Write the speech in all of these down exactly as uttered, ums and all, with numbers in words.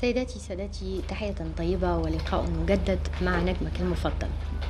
سيداتي سادتي، تحية طيبة ولقاء مجدد مع نجمك المفضل.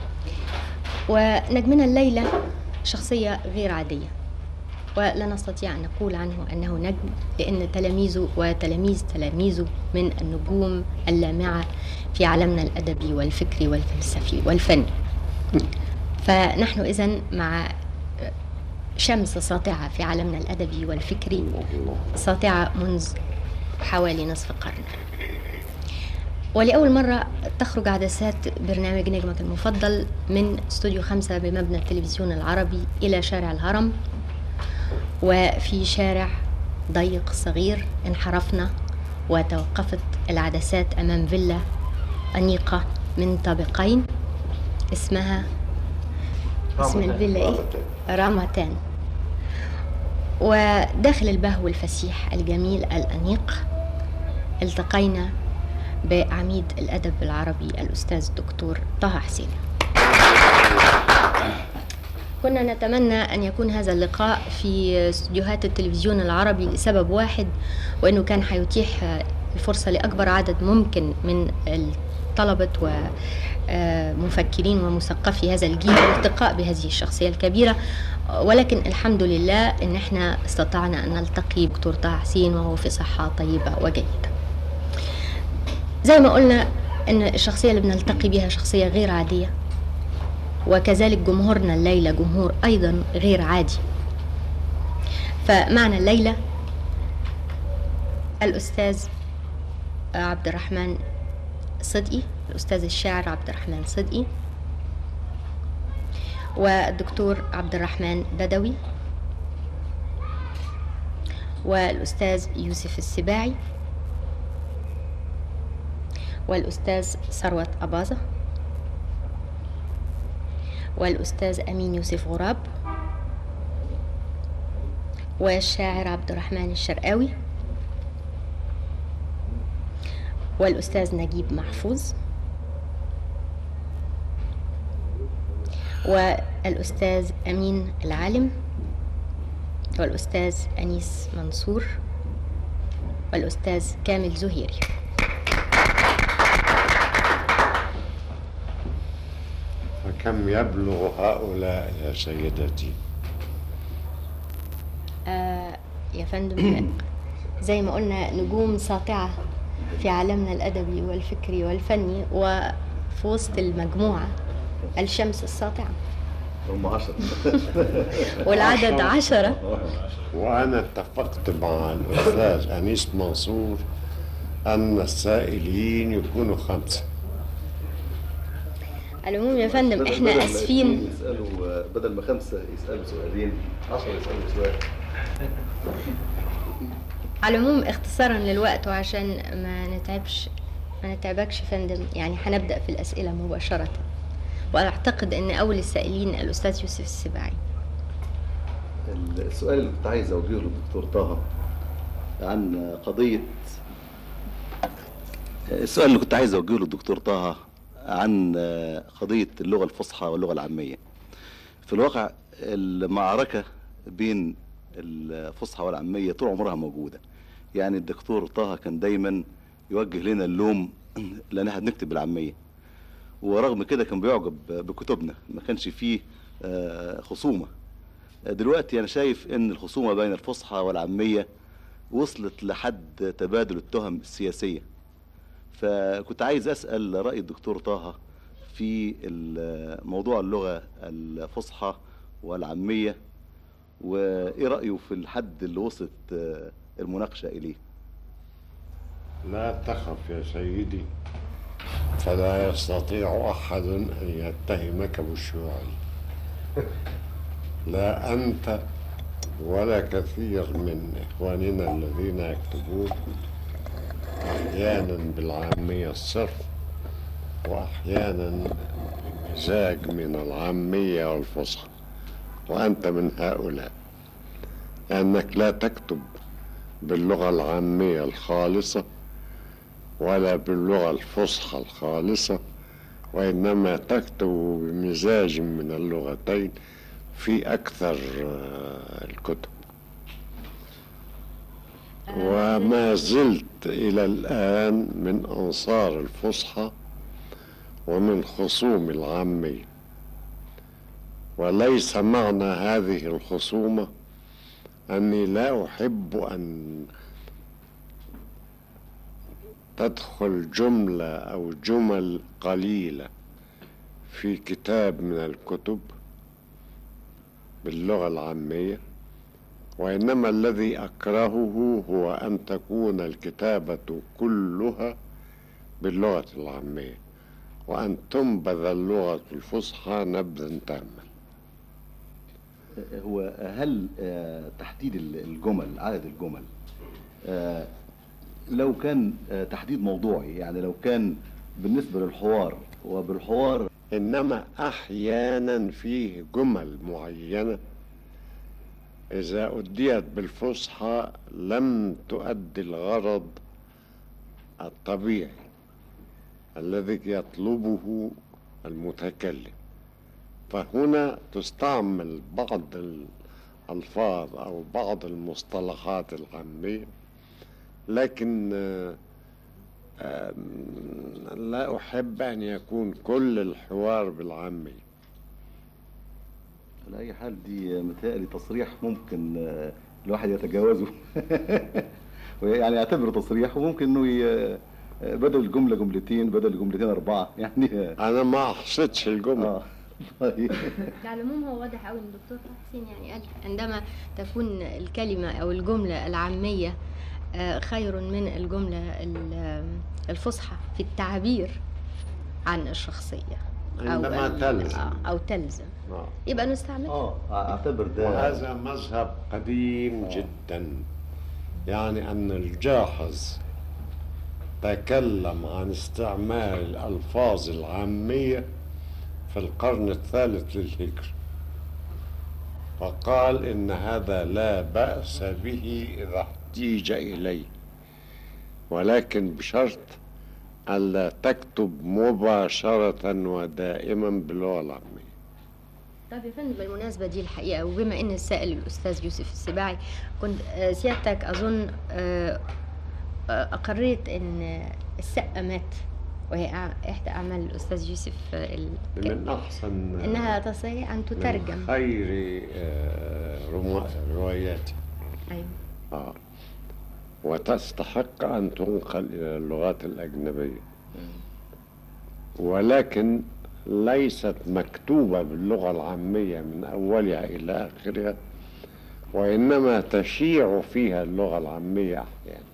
ونجمنا الليلة شخصية غير عادية، ولا نستطيع أن نقول عنه أنه نجم، لأن تلاميذه وتلاميذ تلاميذه من النجوم اللامعة في عالمنا الأدبي والفكري والفلسفي والفني. فنحن إذن مع شمس ساطعة في عالمنا الأدبي والفكري، ساطعة منذ حوالي نصف قرن. ولأول مرة تخرج عدسات برنامج نجمك المفضل من استوديو خمسة بمبنى التلفزيون العربي إلى شارع الهرم، وفي شارع ضيق صغير انحرفنا وتوقفت العدسات أمام فيلا أنيقة من طابقين اسمها اسم الفيلا إيه؟ رامتان. وداخل البهو الفسيح الجميل الأنيق التقينا بعميد الأدب العربي الأستاذ الدكتور طه حسين. كنا نتمنى أن يكون هذا اللقاء في استديوهات التلفزيون العربي لسبب واحد، وأنه كان حيتيح الفرصة لأكبر عدد ممكن من الطلبة ومفكرين ومثقفي هذا الجيل الالتقاء بهذه الشخصية الكبيرة. ولكن الحمد لله أن احنا استطعنا أن نلتقي بدكتور طه حسين وهو في صحة طيبة وجيدة. زي ما قلنا أن الشخصية اللي بنلتقي بها شخصية غير عادية، وكذلك جمهورنا الليلة جمهور أيضا غير عادي. فمعنا الليلة الأستاذ عبد الرحمن صدقي، الأستاذ الشاعر عبد الرحمن صدقي، والدكتور عبد الرحمن بدوي، والأستاذ يوسف السباعي، والأستاذ ثروت أباظة، والأستاذ أمين يوسف غراب، والشاعر عبد الرحمن الشرقاوي، والأستاذ نجيب محفوظ، والأستاذ أمين العالم، والأستاذ أنيس منصور، والأستاذ كامل زهيري. كم يبلغ هؤلاء يا سيدتي؟ آه يا فندم، زي ما قلنا نجوم ساطعة في عالمنا الأدبي والفكري والفني، وفي وسط المجموعة الشمس الساطعة هم عشرة والعدد عشرة. وأنا اتفقت مع الأستاذ أنيس منصور أن السائلين يكونوا خمسة. على العموم يا فندم احنا اسفين، يسألوا بدل ما خمسة يسألوا سؤالين، عشرة يسألوا سؤال. على العموم اختصارا للوقت وعشان ما نتعبش ما نتعبكش فندم، يعني هنبدأ في الأسئلة مباشرة. وأعتقد أن أول السائلين الأستاذ يوسف السباعي. السؤال اللي كنت عايز أوجهه للدكتور طه عن قضية السؤال اللي كنت عايز أوجهه للدكتور طه عن قضية اللغة الفصحى واللغة العامية. في الواقع المعركة بين الفصحى والعامية طول عمرها موجودة. يعني الدكتور طه كان دايما يوجه لنا اللوم لأن احنا بنكتب بالعامية، ورغم كده كان بيعجب بكتبنا، ما كانش فيه خصومة. دلوقتي أنا شايف إن الخصومة بين الفصحى والعامية وصلت لحد تبادل التهم السياسية. فكنت عايز أسأل رأي الدكتور طه في موضوع اللغة الفصحى والعامية، وإيه رأيه في الحد اللي وصلت المناقشة إليه؟ لا تخف يا سيدي، فلا يستطيع أحد أن يتهمك بالشيوعية، لا أنت ولا كثير من إخواننا الذين يكتبون أحيانا بالعامية الصرف، وأحيانا مزاج من العامية والفصحى، وأنت من هؤلاء، لأنك لا تكتب باللغة العامية الخالصة ولا باللغة الفصحى الخالصة، وإنما تكتب بمزاج من اللغتين في أكثر الكتب. وما زلت إلى الآن من أنصار الفصحى ومن خصوم العامية، وليس معنى هذه الخصومة أني لا أحب أن تدخل جملة أو جمل قليلة في كتاب من الكتب باللغة العامية، وإنما الذي أكرهه هو أن تكون الكتابة كلها باللغة العامية وأن تنبذ اللغة الفصحى نبذا تاما. هو هل آه، تحديد الجمل، عدد الجمل، آه، لو كان آه، تحديد موضوعي، يعني لو كان بالنسبة للحوار وبالحوار، إنما أحيانا فيه جمل معينة إذا أديت بالفصحى لم تؤدي الغرض الطبيعي الذي يطلبه المتكلم، فهنا تستعمل بعض الألفاظ أو بعض المصطلحات العامية، لكن لا أحب أن يكون كل الحوار بالعامية. على أي حال دي متهيألي تصريح ممكن الواحد يتجاوزه يعني يعتبره تصريح، وممكن إنه ي... بدل الجملة جملتين، بدل جملتين أربعة، يعني أنا ما أحصدش الجملة. آه. طيب. على العموم هو واضح قوي ان الدكتور حسين يعني قال عندما تكون الكلمة أو الجملة العامية خير من الجملة الفصحى في التعبير عن الشخصية عندما أو تلزم أو تلزم آه. يبقى نستعمل. اه اعتبر ده، وهذا مذهب قديم آه. جدا، يعني أن الجاحظ تكلم عن استعمال الألفاظ العامية في القرن الثالث للهجرة، فقال إن هذا لا بأس به إذا احتيج إليه، ولكن بشرط ألا تكتب مباشرة ودائما باللغة العامية. طيب يا فندم، بالمناسبة دي الحقيقة، وبما إن السائل الأستاذ يوسف السباعي، كنت سيادتك أظن أقريت إن السقة مات، وهي إحدى أعمال الأستاذ يوسف من أحسن إنها تستطيع أن تترجم من خير رواياتي. أيوة. آه. وتستحق أن تنقل إلى اللغات الأجنبية، ولكن ليست مكتوبة باللغة العامية من أولها إلى آخرها، وإنما تشيع فيها اللغة العامية أحيانا.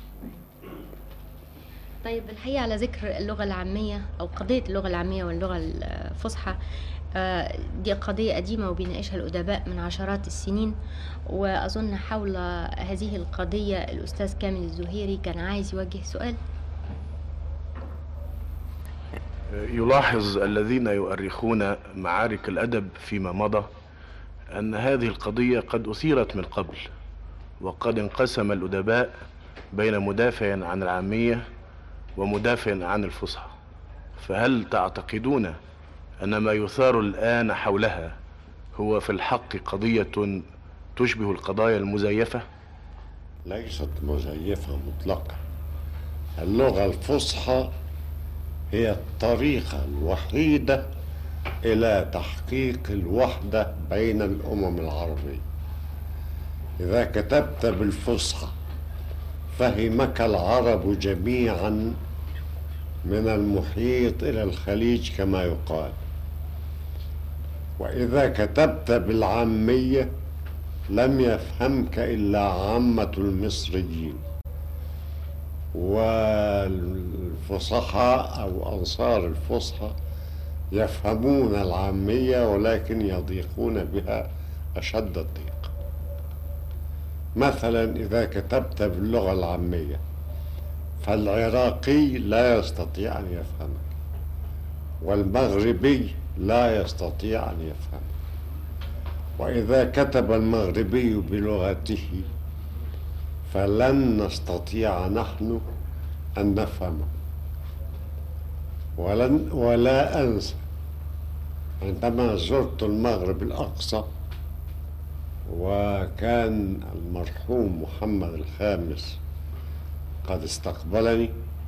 طيب الحقيقة على ذكر اللغة العامية أو قضية اللغة العامية واللغة الفصحى، دي قضية قديمة وبيناقشها الأدباء من عشرات السنين، وأظن حول هذه القضية الأستاذ كامل الزهيري كان عايز يوجه سؤال. يلاحظ الذين يؤرخون معارك الأدب فيما مضى أن هذه القضية قد أثيرت من قبل، وقد انقسم الأدباء بين مدافع عن العامية ومدافع عن الفصحى، فهل تعتقدون أن ما يثار الآن حولها هو في الحق قضية تشبه القضايا المزيفة؟ ليست مزيفة مطلقا. اللغة الفصحى هي الطريقة الوحيدة إلى تحقيق الوحدة بين الأمم العربية. إذا كتبت بالفصحى فهمك العرب جميعا من المحيط إلى الخليج كما يقال، وإذا كتبت بالعامية لم يفهمك إلا عامة المصريين، والفصحاء أو أنصار الفصحى يفهمون العامية ولكن يضيقون بها أشد الضيق. مثلا إذا كتبت باللغة العامية فالعراقي لا يستطيع أن يفهمك، والمغربي لا يستطيع أن يفهمك، وإذا كتب المغربي بلغته فلن نستطيع نحن أن نفهمه. ولن ولا أنسى عندما زرت المغرب الأقصى وكان المرحوم محمد الخامس قد استقبلني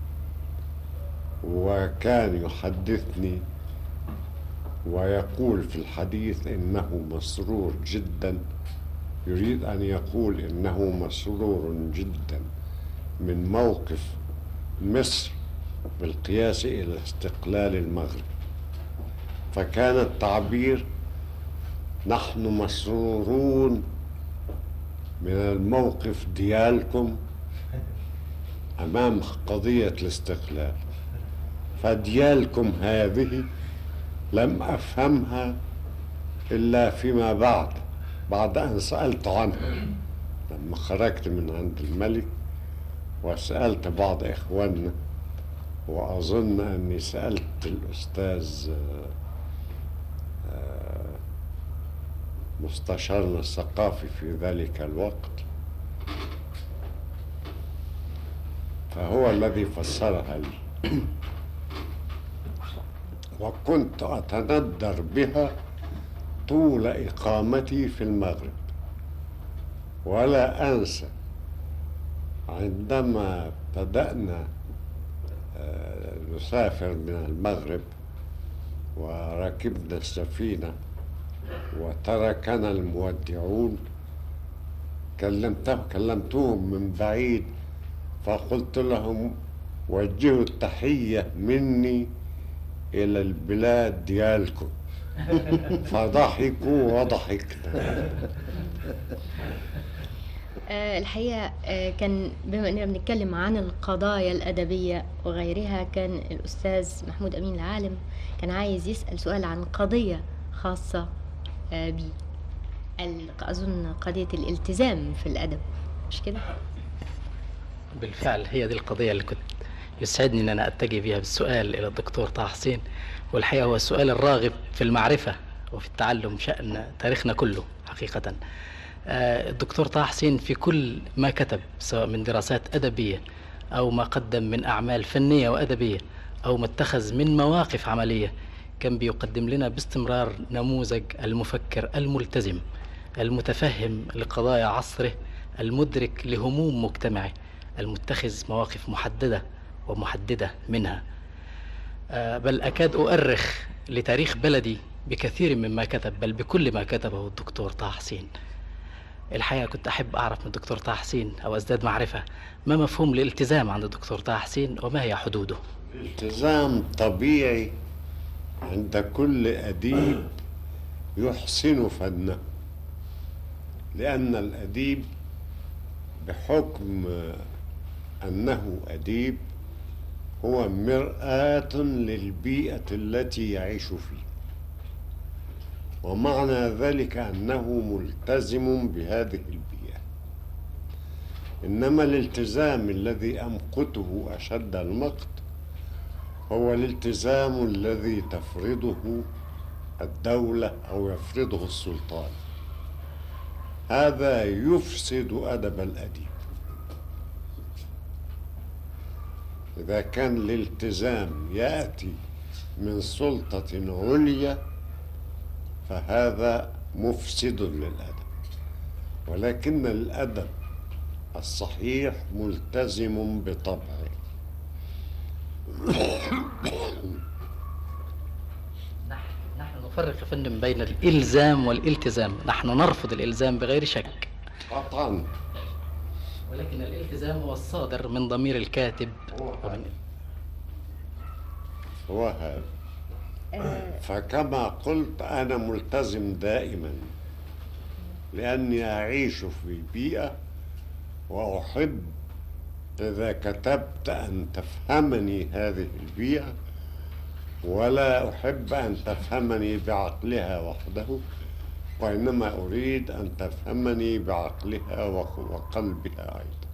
وكان يحدثني ويقول في الحديث إنه مسرور جدا، يريد أن يقول إنه مسرور جدا من موقف مصر بالقياس إلى استقلال المغرب. فكان التعبير نحن مسرورون من الموقف ديالكم أمام قضية الاستقلال. فديالكم هذه لم أفهمها إلا فيما بعد بعد أن سألت عنها لما خرجت من عند الملك وسألت بعض إخواننا، وأظن أني سألت الأستاذ مستشارنا الثقافي في ذلك الوقت، فهو الذي فسرها لي. وكنت أتندر بها طول إقامتي في المغرب، ولا أنسى عندما بدأنا نسافر من المغرب وركبنا السفينة وتركنا المودعون، كلمته كلمتهم من بعيد فقلت لهم وجهوا التحية مني إلى البلاد ديالكم، فضحكوا وضحكنا. أه الحقيقة أه كان بما أننا بنتكلم عن القضايا الأدبية وغيرها، كان الأستاذ محمود أمين العالم كان عايز يسأل سؤال عن قضية خاصة أه بي أظن قضية الالتزام في الأدب، مش كده؟ بالفعل هي دي القضية اللي كنت يسعدني أن أنا أتجه بها بالسؤال إلى الدكتور طه حسين، والحقيقة هو السؤال الراغب في المعرفة وفي التعلم شأن تاريخنا كله حقيقة. الدكتور طه حسين في كل ما كتب سواء من دراسات أدبية أو ما قدم من أعمال فنية وأدبية أو ما اتخذ من مواقف عملية كان بيقدم لنا باستمرار نموذج المفكر الملتزم المتفهم لقضايا عصره المدرك لهموم مجتمعه المتخذ مواقف محددة ومحددة منها. بل أكاد أؤرخ لتاريخ بلدي بكثير مما كتب، بل بكل ما كتبه الدكتور طه حسين. الحقيقة كنت أحب أعرف من الدكتور طه حسين أو أزداد معرفة ما مفهوم الالتزام عند الدكتور طه حسين وما هي حدوده. الالتزام طبيعي عند كل أديب يحسن فنه، لأن الأديب بحكم أنه أديب هو مرآة للبيئة التي يعيش فيها، ومعنى ذلك أنه ملتزم بهذه البيئة. إنما الالتزام الذي أمقته أشد المقت هو الالتزام الذي تفرضه الدولة أو يفرضه السلطان، هذا يفسد أدب الأديب. إذا كان الالتزام يأتي من سلطة عليا فهذا مفسد للأدب، ولكن الأدب الصحيح ملتزم بطبعه. نحن نفرق يا فندم بين الإلزام والالتزام. نحن نرفض الإلزام بغير شك قطعا، ولكن الالتزام هو الصادر من ضمير الكاتب. ومن هو هذا. فكما قلت أنا ملتزم دائما لأني أعيش في بيئة وأحب إذا كتبت أن تفهمني هذه البيئة، ولا أحب أن تفهمني بعقلها وحده، وإنما أريد أن تفهمني بعقلها وقلبها أيضا.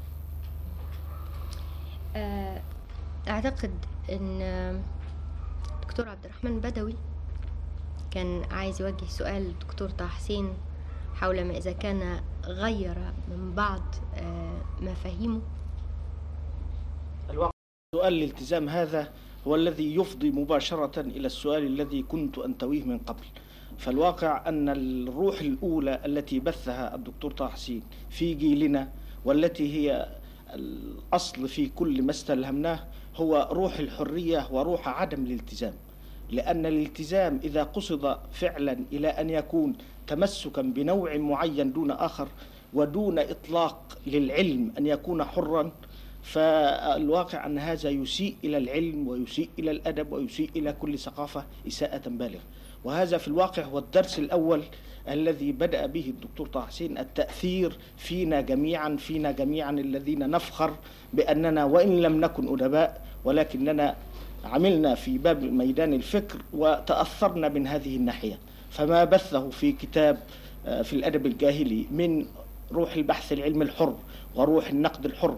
أعتقد أن دكتور عبد الرحمن بدوي كان عايز يوجه سؤال للدكتور طه حسين حول ما إذا كان غير من بعض مفاهيمه. الواقع سؤال الالتزام هذا هو الذي يفضي مباشرة إلى السؤال الذي كنت أنتويه من قبل. فالواقع أن الروح الأولى التي بثها الدكتور طه حسين في جيلنا، والتي هي الأصل في كل ما استلهمناه هو روح الحرية وروح عدم الالتزام، لأن الالتزام إذا قصد فعلا إلى أن يكون تمسكا بنوع معين دون آخر ودون إطلاق للعلم أن يكون حرا، فالواقع أن هذا يسيء إلى العلم ويسيء إلى الأدب ويسيء إلى كل ثقافة إساءة بالغة. وهذا في الواقع هو الدرس الأول الذي بدأ به الدكتور طه حسين، التأثير فينا جميعا فينا جميعا الذين نفخر بأننا وإن لم نكن أدباء ولكننا عملنا في باب ميدان الفكر وتأثرنا من هذه الناحية. فما بثه في كتاب في الأدب الجاهلي من روح البحث العلمي الحر وروح النقد الحر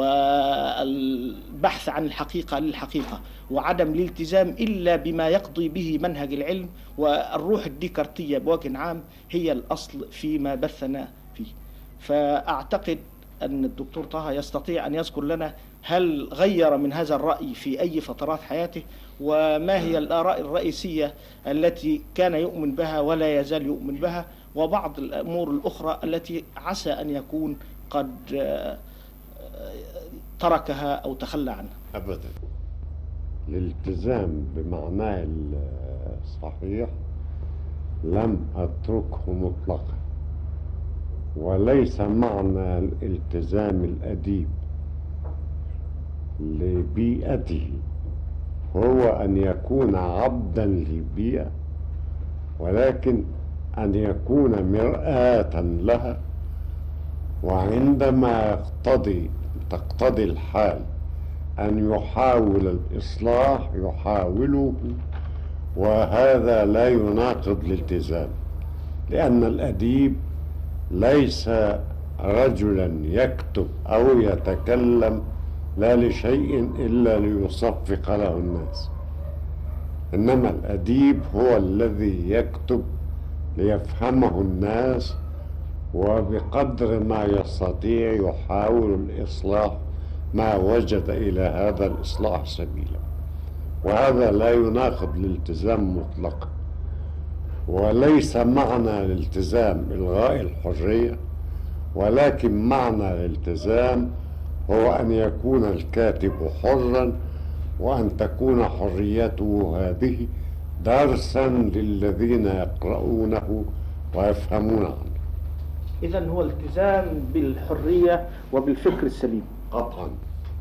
والبحث عن الحقيقة للحقيقة وعدم الالتزام إلا بما يقضي به منهج العلم والروح الديكارتية بوجه عام هي الأصل فيما بثنا فيه. فأعتقد أن الدكتور طه يستطيع أن يذكر لنا هل غير من هذا الرأي في أي فترات حياته، وما هي الآراء الرئيسية التي كان يؤمن بها ولا يزال يؤمن بها، وبعض الأمور الأخرى التي عسى أن يكون قد تركها أو تخلى عنها. أبدا، الالتزام بمعناه الصحيح لم أتركه مطلقا، وليس معنى الالتزام الأديب لبيئته هو أن يكون عبدا للبيئة، ولكن أن يكون مرآة لها، وعندما يقتضي تقتضي الحال أن يحاول الإصلاح يحاوله، وهذا لا يناقض الالتزام، لأن الأديب ليس رجلا يكتب أو يتكلم لا لشيء إلا ليصفق له الناس، إنما الأديب هو الذي يكتب ليفهمه الناس، وبقدر ما يستطيع يحاول الإصلاح ما وجد إلى هذا الإصلاح سبيلا، وهذا لا يناقض الالتزام مطلقا. وليس معنى الالتزام إلغاء الحرية، ولكن معنى الالتزام هو أن يكون الكاتب حرا، وأن تكون حريته هذه درسا للذين يقرؤونه ويفهمون عنه. إذن هو التزام بالحرية وبالفكر السليم قطعا.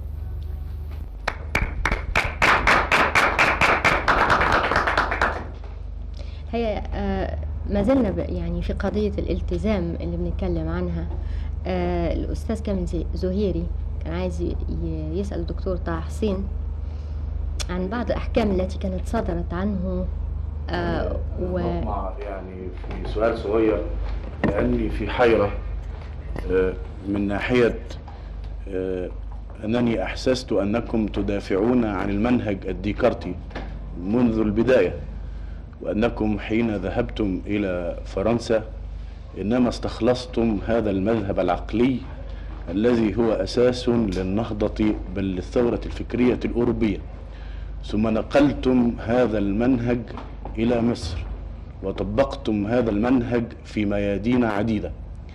هي ما زلنا يعني في قضية الالتزام اللي بنتكلم عنها. الأستاذ كامل زهيري كان عايز يسأل الدكتور طه حسين عن بعض الأحكام التي كانت صدرت عنه. آه و يعني في سؤال صغير، لأني في حيرة آه من ناحية آه أنني أحسست أنكم تدافعون عن المنهج الديكارتي منذ البداية، وأنكم حين ذهبتم إلى فرنسا إنما استخلصتم هذا المذهب العقلي الذي هو أساس للنهضة بل للثورة الفكرية الأوروبية، ثم نقلتم هذا المنهج إلى مصر وطبقتم هذا المنهج في ميادين عديدة.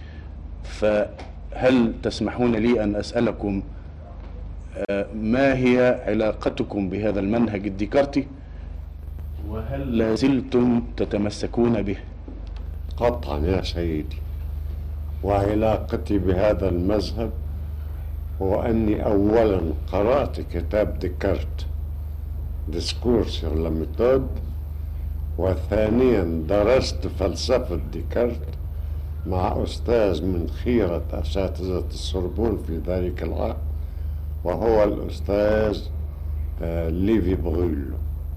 فهل تسمحون لي أن أسألكم ما هي علاقتكم بهذا المنهج الديكارتي، وهل لازلتم تتمسكون به؟ قطعا يا سيدي، وعلاقتي بهذا المذهب هو أني أولا قرأت كتاب ديكارت ديسكور سور لا ميثود، وثانيا درست فلسفة ديكارت مع أستاذ من خيرة أساتذة السوربون في ذلك العام، وهو الأستاذ ليفي بغولو.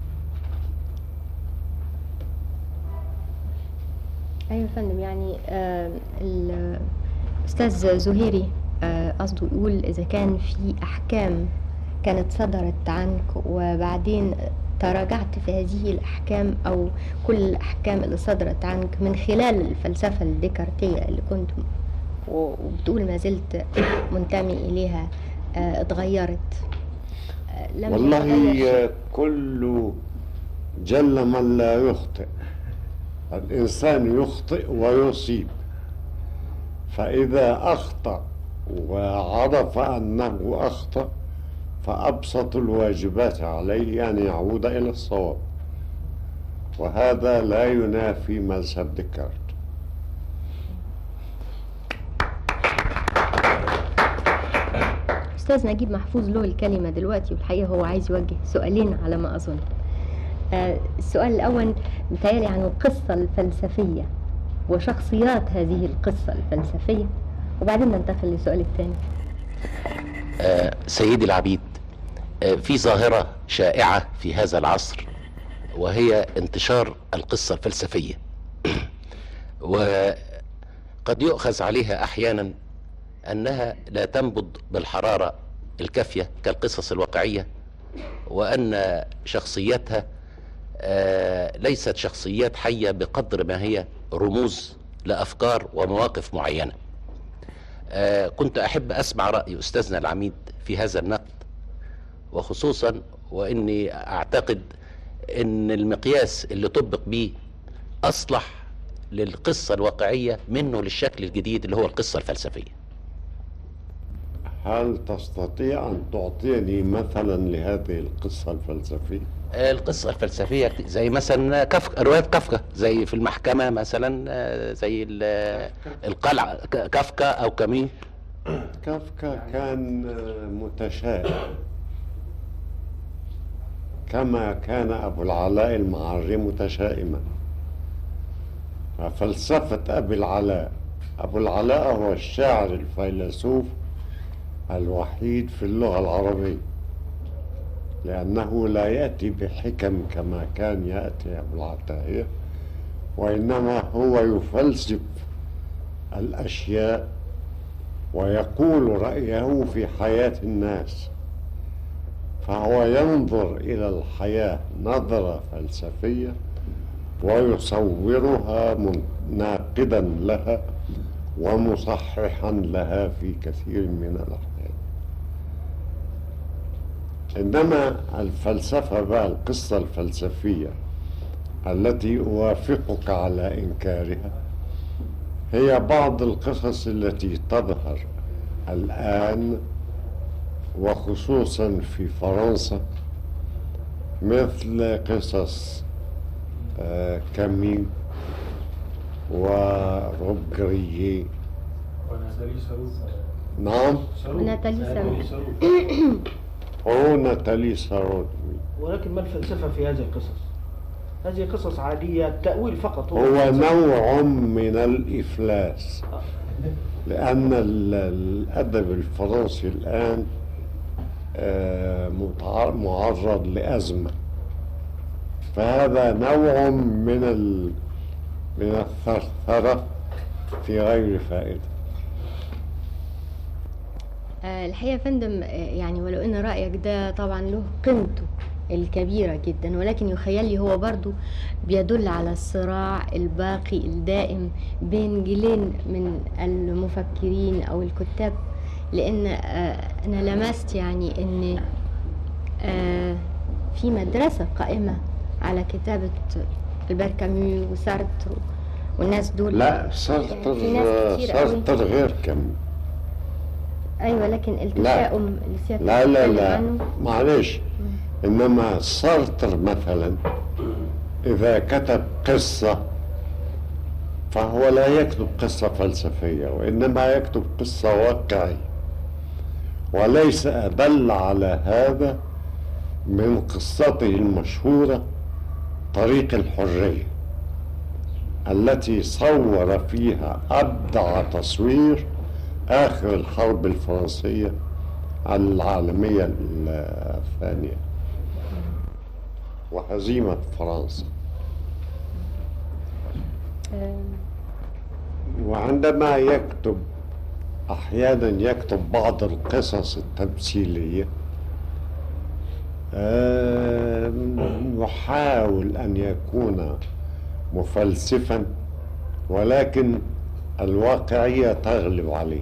أيوة فندم، يعني آه الأستاذ زهيري قصده آه يقول إذا كان في أحكام كانت صدرت عنك وبعدين تراجعت في هذه الأحكام، أو كل الأحكام اللي صدرت عنك من خلال الفلسفة الديكارتية اللي كنت وبتقول ما زلت منتمي إليها آه اتغيرت. آه لم والله كل جل من لا يخطئ، الإنسان يخطئ ويصيب، فإذا أخطأ وعرف أنه أخطأ، فأبسط الواجبات عليه أن يعود إلى الصواب، وهذا لا ينافي مذهب ديكارت. أستاذ نجيب محفوظ له الكلمة دلوقتي، والحقيقة هو عايز يوجه سؤالين على ما أظن. آه السؤال الأول متهيألي عن القصة الفلسفية وشخصيات هذه القصة الفلسفية، وبعدين ننتقل للسؤال الثاني. آه سيدي العبيد، آه في ظاهرة شائعة في هذا العصر، وهي انتشار القصة الفلسفية وقد يؤخذ عليها أحيانا أنها لا تنبض بالحرارة الكافية كالقصص الواقعية، وأن شخصياتها آه ليست شخصيات حية بقدر ما هي رموز لأفكار ومواقف معينة. آه كنت أحب أسمع رأي أستاذنا العميد في هذا النقد، وخصوصا وإني أعتقد أن المقياس اللي طبق به أصلح للقصة الواقعية منه للشكل الجديد اللي هو القصة الفلسفية. هل تستطيع أن تعطيني مثلا لهذه القصة الفلسفية؟ القصة الفلسفية زي مثلا كافكا، رواية كافكا، زي في المحكمة مثلا، زي القلعة كافكا أو كامي. كافكا كان متشائم كما كان أبو العلاء المعري متشائما. فلسفة أبي العلاء، أبو العلاء هو الشاعر الفيلسوف الوحيد في اللغة العربية، لأنه لا يأتي بحكم كما كان يأتي أبو العتاهية، وإنما هو يفلسف الأشياء ويقول رأيه في حياة الناس، فهو ينظر إلى الحياة نظرة فلسفية ويصورها ناقدا لها ومصححا لها في كثير من الأحيان. إنما الفلسفة بقى، القصة الفلسفية التي أوافقك على إنكارها، هي بعض القصص التي تظهر الآن وخصوصا في فرنسا، مثل قصص آه كامي وروبغرييه. نعم، وناتالي سارود. أو ناتالي سارود. ولكن ما الفلسفة في هذه القصص؟ هذه قصص عادية، التأويل فقط هو, هو نوع من الإفلاس، لأن الأدب الفرنسي الآن معرض لأزمة، فهذا نوع من من الثرثرة في غير فائدة. الحقيقة يا فندم، يعني ولو ان رأيك ده طبعا له قيمته الكبيرة جدا، ولكن يخيل لي هو برضو بيدل على الصراع الباقي الدائم بين جيلين من المفكرين او الكتاب، لان انا لمست يعني ان في مدرسة قائمة على كتابة البير كامي وسارتر والناس دول. لا، سارتر يعني سارتر غير كامي. ايوه، لكن التشاؤم اللي سيادتك لا لا لا معلش، انما سارتر مثلا اذا كتب قصة فهو لا يكتب قصة فلسفية، وانما يكتب قصة واقعية، وليس ادل على هذا من قصته المشهورة طريق الحرية، التي صور فيها أبدع تصوير آخر الحرب الفرنسية العالمية الثانية وهزيمة فرنسا. وعندما يكتب أحيانا يكتب بعض القصص التمثيلية، يحاول أن يكون مفلسفا، ولكن الواقعية تغلب عليه.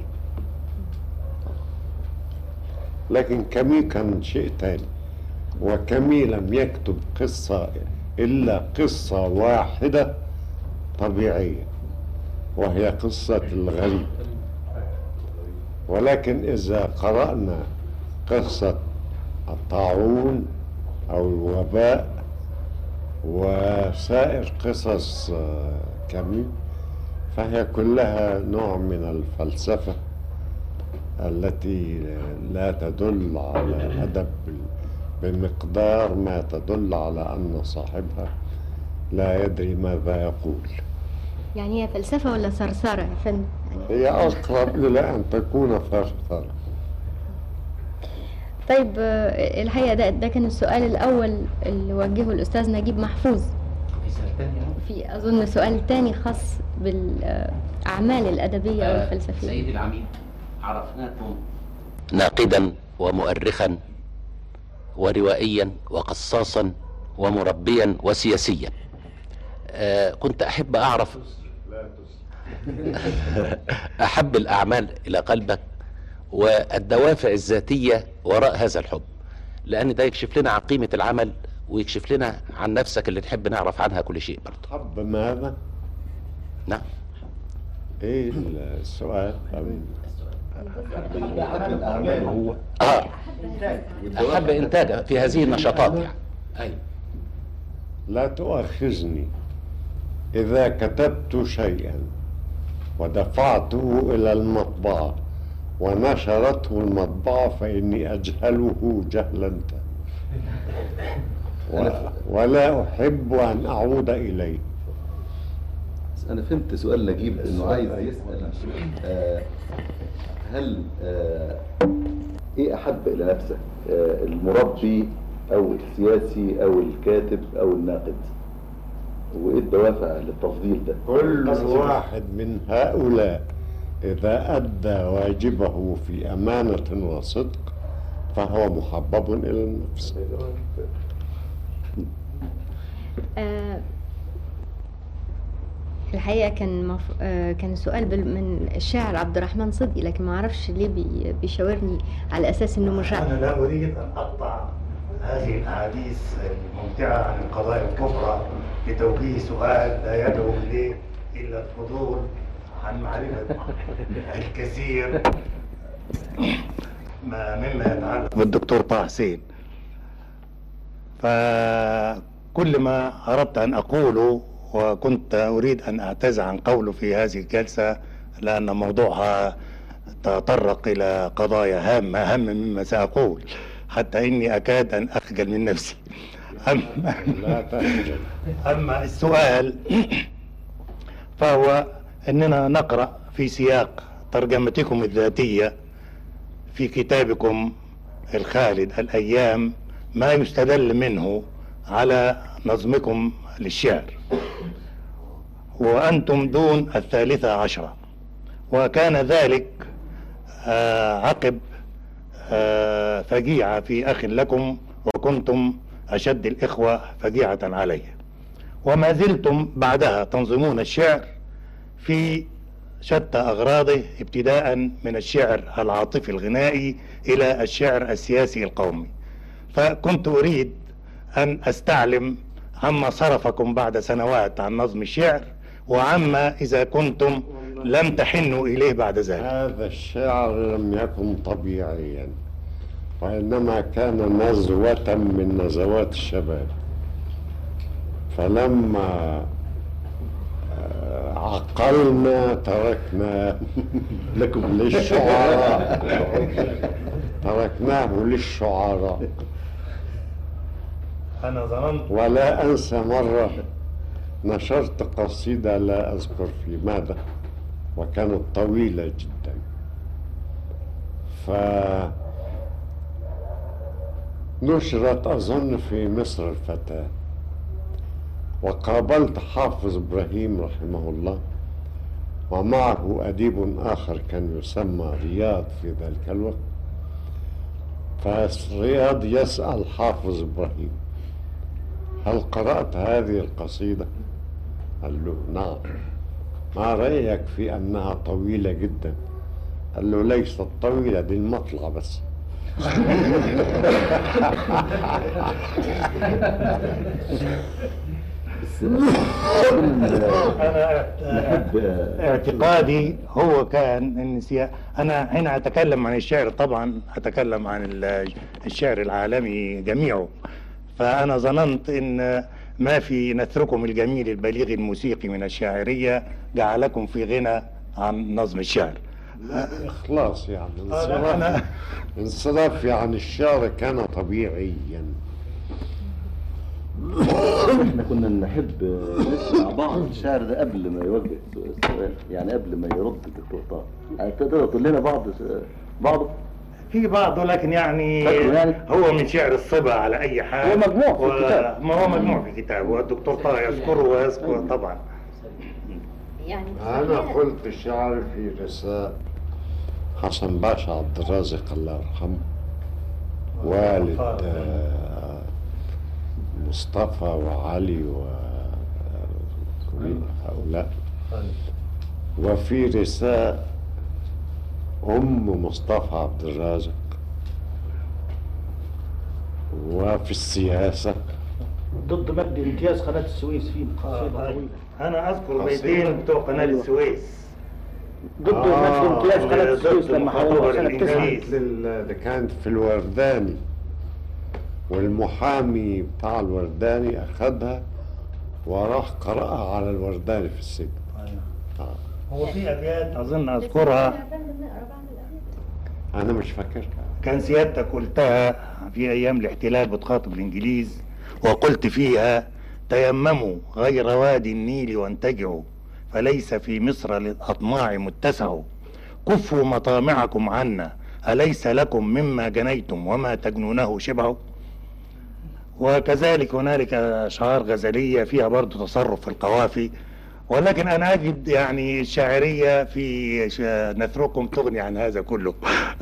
لكن كامي كان شيء تاني، وكامي لم يكتب قصة إلا قصة واحدة طبيعية، وهي قصة الغريب. ولكن إذا قرأنا قصة الطاعون أو الوباء وسائر قصص كامي فهي كلها نوع من الفلسفة التي لا تدل على أدب بمقدار ما تدل على أن صاحبها لا يدري ماذا يقول. يعني هي فلسفة ولا ثرثرة يا فندم؟ هي أقرب إلى أن تكون ثرثرة. طيب الحقيقة ده, ده كان السؤال الأول اللي وجهه الأستاذ نجيب محفوظ. في أظن سؤال تاني خاص بالأعمال الأدبية أو الفلسفية. سيدي العميد، عرفناكم ناقدا ومؤرخا وروائيا وقصاصا ومربيا وسياسيا. آه كنت أحب أعرف أحب الأعمال إلى قلبك والدوافع الذاتية وراء هذا الحب، لأن ده يكشف لنا عن قيمة العمل ويكشف لنا عن نفسك اللي نحب نعرف عنها كل شيء برضه. حب ماذا؟ نعم. ايه السؤال؟ الأعمال هو اه أحب إنتاج في هذه النشاطات يعني. أيوة. لا تؤاخذني إذا كتبت شيئا ودفعته إلى المطبعة ونشرته المطبعة فإني أجهله جهلا و... ولا أحب أن أعود إليه. أنا فهمت سؤال نجيب إنه عايز يسأل آه هل آه إيه أحب إلى نفسك، آه المربي أو السياسي أو الكاتب أو الناقد، وإيه الدوافع للتفضيل ده؟ كل واحد من هؤلاء إذا أدى واجبه في أمانة وصدق فهو محبب إلى النفس. آه الحقيقة كان مف... آه كان سؤال بال... من الشاعر عبد الرحمن صدقي، لكن ما أعرفش ليه بي... بيشاورني على أساس إنه مش أنا لا أريد أن أقطع هذه الأحاديث الممتعة عن القضايا الكبرى بتوجيه سؤال لا يدعو إليه إلا الفضول عن معرفة الكثير ما مما يتعلق بالدكتور طه حسين. فكل ما أردت أن أقوله وكنت أريد أن أعتذر عن قوله في هذه الجلسة لأن موضوعها تطرق إلى قضايا هامة أهم مما سأقول، حتى إني أكاد أن أخجل من نفسي. أما, أما السؤال فهو أننا نقرأ في سياق ترجمتكم الذاتية في كتابكم الخالد الأيام ما يستدل منه على نظمكم للشعر، وأنتم دون الثالثة عشرة، وكان ذلك عقب فجيعة في أخ لكم، وكنتم أشد الإخوة فجيعة عليه، وما زلتم بعدها تنظمون الشعر في شتى أغراضه، ابتداء من الشعر العاطفي الغنائي إلى الشعر السياسي القومي. فكنت أريد أن أستعلم عما صرفكم بعد سنوات عن نظم الشعر، وعما إذا كنتم لم تحنوا إليه بعد ذلك. هذا الشعر لم يكن طبيعيا، وإنما كان نزوة من نزوات الشباب. فلما عقلنا تركنا لكم للشعراء تركناه للشعراء. أنا ظننت ولا أنسى مرة نشرت قصيدة لا أذكر في ماذا، وكانت طويلة جدا، فنشرت أظن في مصر الفتاة، وقابلت حافظ إبراهيم رحمه الله ومعه أديب آخر كان يسمى رياض في ذلك الوقت. فرياض يسأل حافظ إبراهيم: هل قرأت هذه القصيدة؟ قال له: نعم. ما رأيك في أنها طويلة جدا؟ قال له: ليست طويلة، دي المطلع بس. أنا اعتقادي هو كان ان سيا... انا هنا اتكلم عن الشعر، طبعا اتكلم عن الشعر العالمي جميعه. فانا ظننت ان ما في نثركم الجميل البليغ الموسيقي من الشاعرية جعلكم في غنى عن نظم الشعر. إخلاص يعني انصراف انصراف عن الشعر كان طبيعيا. احنا كنا نحب نسمع بعض الشعر ده قبل ما يوجه السؤال، يعني قبل ما يرد الدكتور طه. تقدر تقول لنا بعض بعضه؟ في بعضه، لكن يعني, يعني هو من شعر الصبا على اي حال. هو مجموع في الكتاب. ما هو مجموع في الكتاب، والدكتور طه يذكره ويذكر طبعا. يعني أنا قلت شعر في رسالة حسن باشا عبد الرازق الله يرحمه، والد آه مصطفى وعلي وكل هؤلاء، وفي رسالة أم مصطفى عبد الرازق، وفي السياسة ضد مجد امتياز قناة السويس في قصيدة طويلة. أنا أذكر بيتين بتوع قناة السويس ضد مجد امتياز قناة السويس لما حولوها سنة تسعة. اللي كانت في الورداني، والمحامي بتاع الورداني أخذها وراح قرأها على الورداني في السجن. آه. هو في أبيات أظن أذكرها أنا مش فاكرها. كان سيادتك قلتها في أيام الاحتلال بتخاطب الإنجليز، وقلت فيها: تيمموا غير وادي النيل وانتجعوا، فليس في مصر للأطماع متسع، كفوا مطامعكم عنا، أليس لكم مما جنيتم وما تجنونه شبع. وكذلك هنالك أشعار غزلية فيها برضو تصرف في القوافي، ولكن أنا أجد يعني الشاعرية في نثركم تغني عن هذا كله.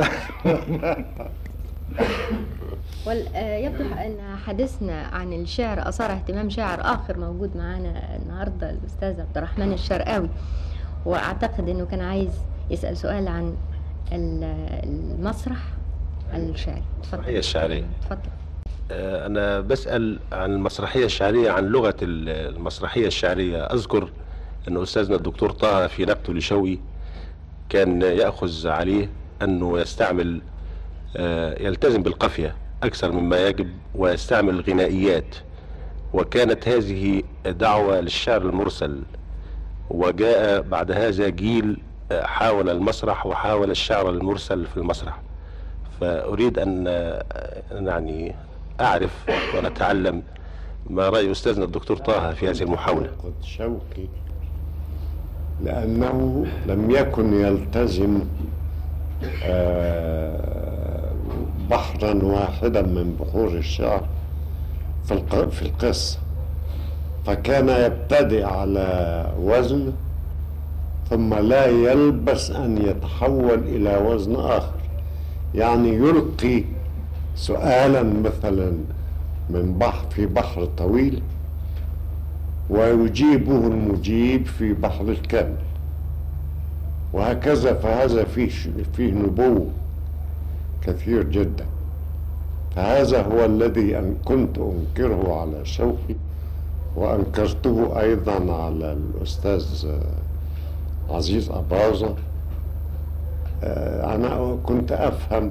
ويبدو أن حديثنا عن الشعر أثار اهتمام شاعر آخر موجود معنا النهاردة، الأستاذ عبد الرحمن الشرقاوي، وأعتقد أنه كان عايز يسأل سؤال عن المسرح الشعري. المسرحية الشعرية. تفضل. أنا بسأل عن المسرحية الشعرية، عن لغة المسرحية الشعرية. أذكر أن أستاذنا الدكتور طه في نكته لشوقي كان يأخذ عليه أنه يستعمل يلتزم بالقافية أكثر مما يجب، ويستعمل الغنائيات، وكانت هذه دعوة للشعر المرسل. وجاء بعد هذا جيل حاول المسرح وحاول الشعر المرسل في المسرح. فأريد أن يعني أعرف ونتعلم ما رأي أستاذنا الدكتور طه في هذه المحاولة. شوقي لأنه لم يكن يلتزم بحرا واحدا من بحور الشعر في القصة، فكان يبتدئ على وزن ثم لا يلبس أن يتحول إلى وزن آخر. يعني يلقي سؤالا مثلا من بحر في بحر طويل ويجيبه المجيب في بحر الكامل، وهكذا. فهذا فيه فيه نبوة كثير جدا. فهذا هو الذي أن كنت أنكره على شوقي، وأنكرته أيضا على الأستاذ عزيز أباظة. أنا كنت أفهم،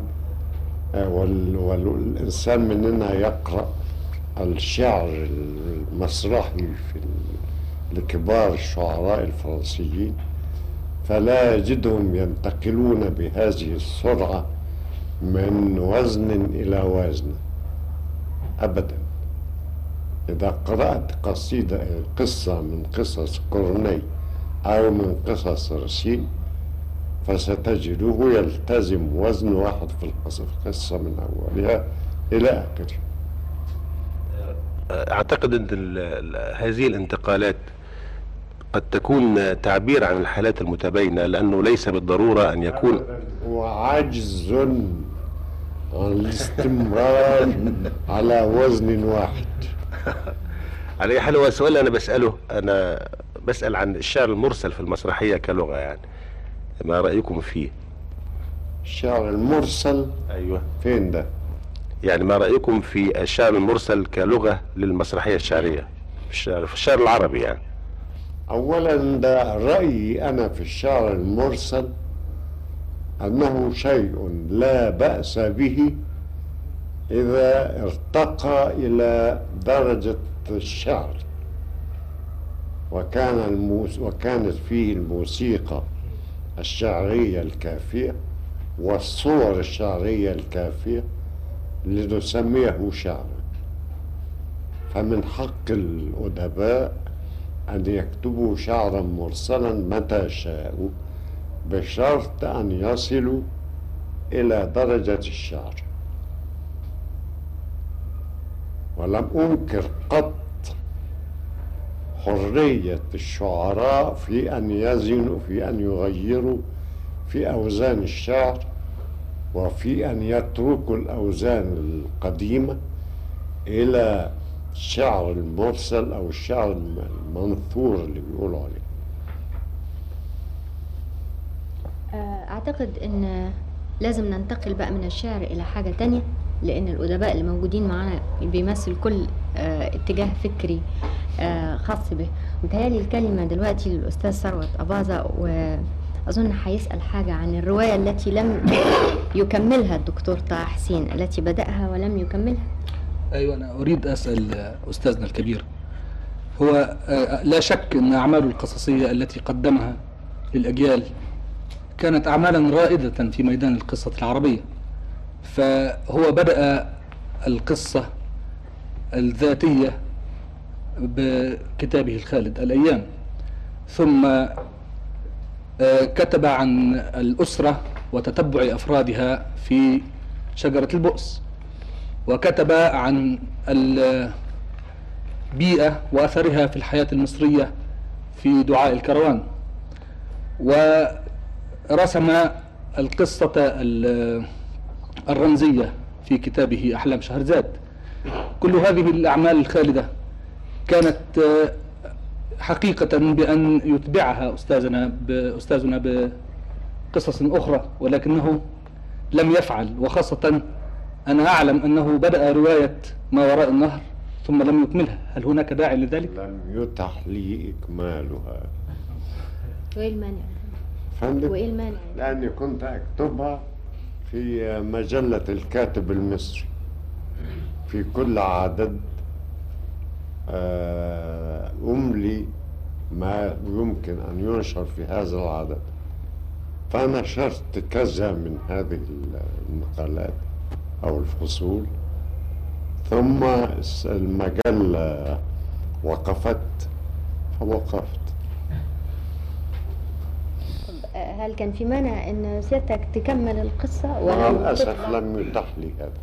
والإنسان مننا يقرأ الشعر المسرحي في لكبار الشعراء الفرنسيين، فلا يجدهم ينتقلون بهذه السرعة من وزن إلى وزن أبدا. إذا قرأت قصيدة قصة من قصص كورني أو من قصص رسين فستجده يلتزم وزن واحد في القصة من أولها إلى آخرها. أعتقد أن هذه الانتقالات قد تكون تعبير عن الحالات المتباينة، لأنه ليس بالضرورة أن يكون وعجز عن الاستمرار على وزن واحد. على أي حال هو السؤال أنا بسأله، أنا بسأل عن الشعر المرسل في المسرحية كلغة، يعني ما رأيكم فيه؟ الشعر المرسل؟ أيوة. فين ده؟ يعني ما رأيكم في الشعر المرسل كلغة للمسرحية الشعرية؟ في الشعر في الشعر العربي يعني. أولا ده رأيي أنا في الشعر المرسل أنه شيء لا بأس به إذا ارتقى إلى درجة الشعر، وكان الموس وكانت فيه الموسيقى الشعرية الكافية والصور الشعرية الكافية لنسميه شعرا. فمن حق الأدباء أن يكتبوا شعرا مرسلا متى شاءوا، بشرط أن يصلوا إلى درجة الشعر. ولم أنكر قط حرية الشعراء في أن يزنوا، في أن يغيروا في أوزان الشعر، وفي أن يتركوا الأوزان القديمة إلى الشعر المرسل أو الشعر المنثور اللي بيقولوا عليه. أعتقد أن لازم ننتقل بقى من الشعر إلى حاجة تانية، لأن الأدباء اللي موجودين معانا بيمثل كل اه اتجاه فكري اه خاص به. متهيألي الكلمة دلوقتي للأستاذ ثروت أباظة، وأظن هيسأل حاجة عن الرواية التي لم يكملها الدكتور طه حسين، التي بدأها ولم يكملها. أيوة، أنا أريد أسأل أستاذنا الكبير. هو لا شك أن أعماله القصصية التي قدمها للأجيال كانت أعمالا رائدة في ميدان القصة العربية، فهو بدأ القصة الذاتية بكتابه الخالد الأيام، ثم كتب عن الأسرة وتتبع أفرادها في شجرة البؤس، وكتب عن البيئة وأثرها في الحياة المصرية في دعاء الكروان، ورسم القصة الرمزية في كتابه أحلام شهرزاد. كل هذه الأعمال الخالدة كانت حقيقة بأن يتبعها أستاذنا بأستاذنا بقصص أخرى، ولكنه لم يفعل. وخاصة أنا أعلم أنه بدأ رواية ما وراء النهر ثم لم يكملها. هل هناك داعي لذلك؟ لم يتح لي إكمالها. وإيه المانع؟ فندم؟ وإيه المانع؟ لأني كنت أكتبها في مجلة الكاتب المصري، في كل عدد أملي ما يمكن أن ينشر في هذا العدد، فنشرت كذا من هذه المقالات أو الفصول، ثم المجلة وقفت فوقفت. هل كان في مانع أن سيادتك تكمل القصة؟ مع الأسف لم يتح لي هذا.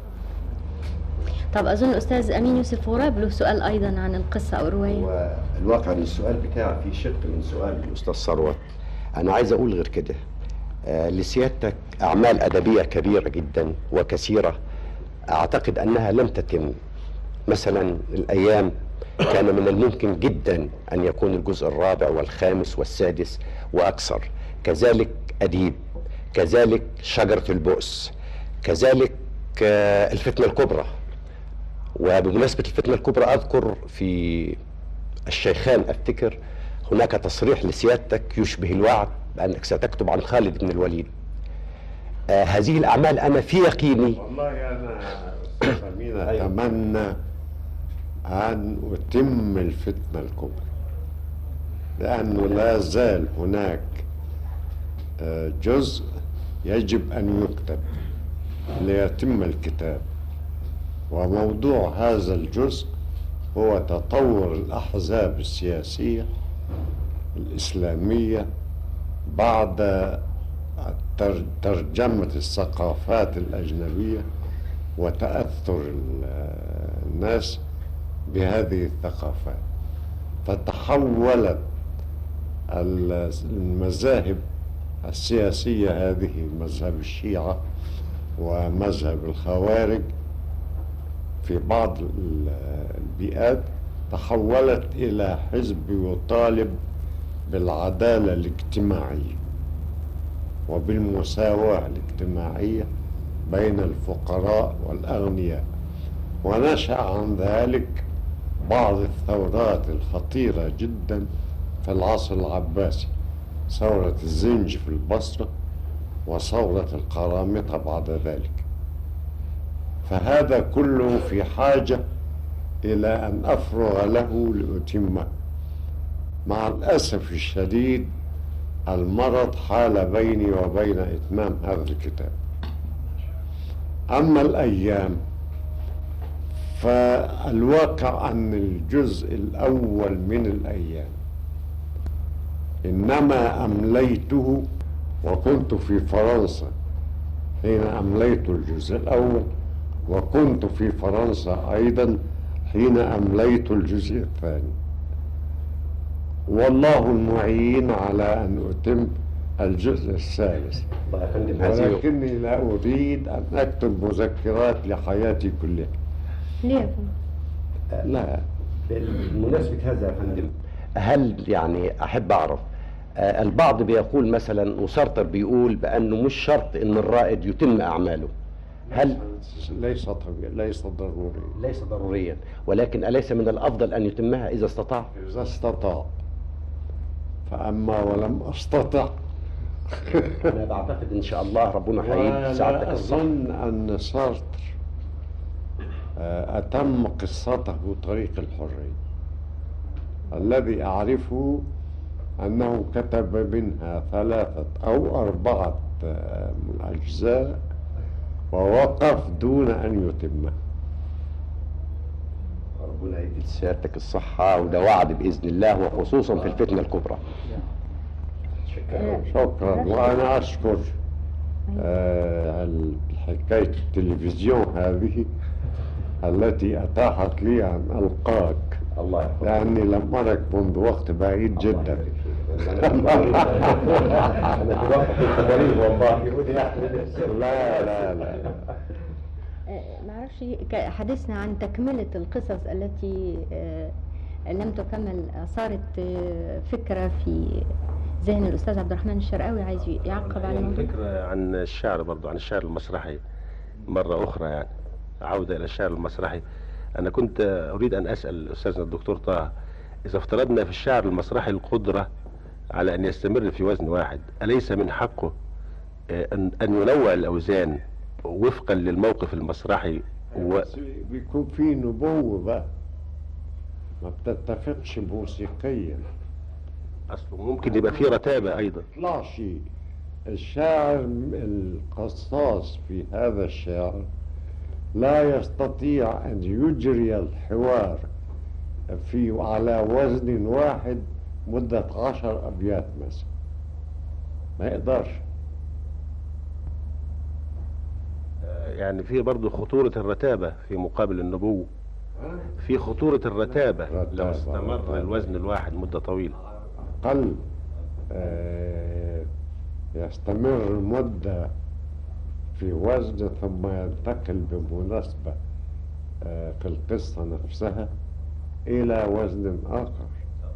طب أظن أستاذ أمين يوسف غراب له سؤال أيضا عن القصة أو الرواية. والواقع ان السؤال بتاعي في شق من سؤال الأستاذ ثروت. أنا عايز أقول غير كده، آه لسيادتك أعمال أدبية كبيرة جدا وكثيرة أعتقد أنها لم تتم. مثلا الأيام كان من الممكن جدا أن يكون الجزء الرابع والخامس والسادس وأكثر، كذلك أديب، كذلك شجرة البؤس، كذلك آه الفتنة الكبرى. وبمناسبة الفتنة الكبرى أذكر في الشيخان أفتكر هناك تصريح لسيادتك يشبه الوعد بأنك ستكتب عن خالد بن الوليد. آه هذه الأعمال أنا في يقيني. والله أنا أمين أتمنى أن أتم الفتنة الكبرى، لأنه لا زال هناك آه جزء يجب أن يكتب ليتم الكتاب. وموضوع هذا الجزء هو تطور الأحزاب السياسية الإسلامية بعد ترجمة الثقافات الأجنبية وتأثر الناس بهذه الثقافات، فتحولت المذاهب السياسية هذه، مذهب الشيعة ومذهب الخوارج في بعض البيئات، تحولت إلى حزب يطالب بالعدالة الاجتماعية وبالمساواة الاجتماعية بين الفقراء والأغنياء. ونشأ عن ذلك بعض الثورات الخطيرة جدا في العصر العباسي، ثورة الزنج في البصرة وثورة القرامطة بعد ذلك. فهذا كله في حاجة إلى أن أفرغ له لأتمه. مع الأسف الشديد المرض حال بيني وبين إتمام هذا الكتاب. أما الأيام فالواقع أن الجزء الأول من الأيام إنما أمليته وكنت في فرنسا حين أمليت الجزء الأول، وكنت في فرنسا أيضا حين أمليت الجزء الثاني، والله المعين على أن أتم الجزء الثالث، ولكني لا أريد أن أكتب مذكرات لحياتي كلها. ليه؟ لا، بمناسبة هذا يا فندم، هل يعني أحب أعرف، آه البعض بيقول مثلا وسارتر بيقول بأنه مش شرط أن الرائد يتم أعماله، هل ليس طبيعي، ليس ضروري، ليس ضروريا، ولكن أليس من الأفضل أن يتمها إذا استطاع؟ إذا استطاع، فأما ولم أستطع أنا بعتقد إن شاء الله ربنا هيدي سعادتك الصح. أظن أن سارتر أتم قصته طريق الحرية، الذي أعرفه أنه كتب منها ثلاثة أو أربعة أجزاء ووقف دون أن يتمها. ربنا يدي سيادتك الصحة، وده وعد بإذن الله، وخصوصا في الفتنة الكبرى. شكرا شكرا وأنا أشكر آه حكاية التلفزيون هذه التي أتاحت لي أن ألقاك، الله يحفظك، لأني لم أرك منذ وقت بعيد جدا. لا لا لا معرفش، حدثنا عن تكملة القصص التي لم تكمل. صارت فكرة في ذهن الأستاذ عبد الرحمن الشرقاوي عايز يعقب على الموضوع. فكرة عن الشعر برضو، عن الشعر المسرحي مرة أخرى، يعني عودة إلى الشعر المسرحي. أنا كنت أريد أن أسأل أستاذنا الدكتور طه، إذا افترضنا في الشعر المسرحي القدرة على أن يستمر في وزن واحد، أليس من حقه أن أن ينوع الأوزان وفقا للموقف المسرحي؟ و... بيكون في نبوة بقى، ما بتتفقش موسيقيا، أصله ممكن يبقى في رتابة أيضا. لا شيء، الشاعر القصاص في هذا الشعر لا يستطيع أن يجري الحوار في على وزن واحد مدة عشر أبيات مثلا، ما يقدرش. يعني في برضو خطورة الرتابة في مقابل النبوة، في خطورة الرتابة لو استمر الوزن الواحد مدة طويلة. أقل آه يستمر مدة في وزن ثم ينتقل بمناسبة آه في القصة نفسها إلى وزن آخر.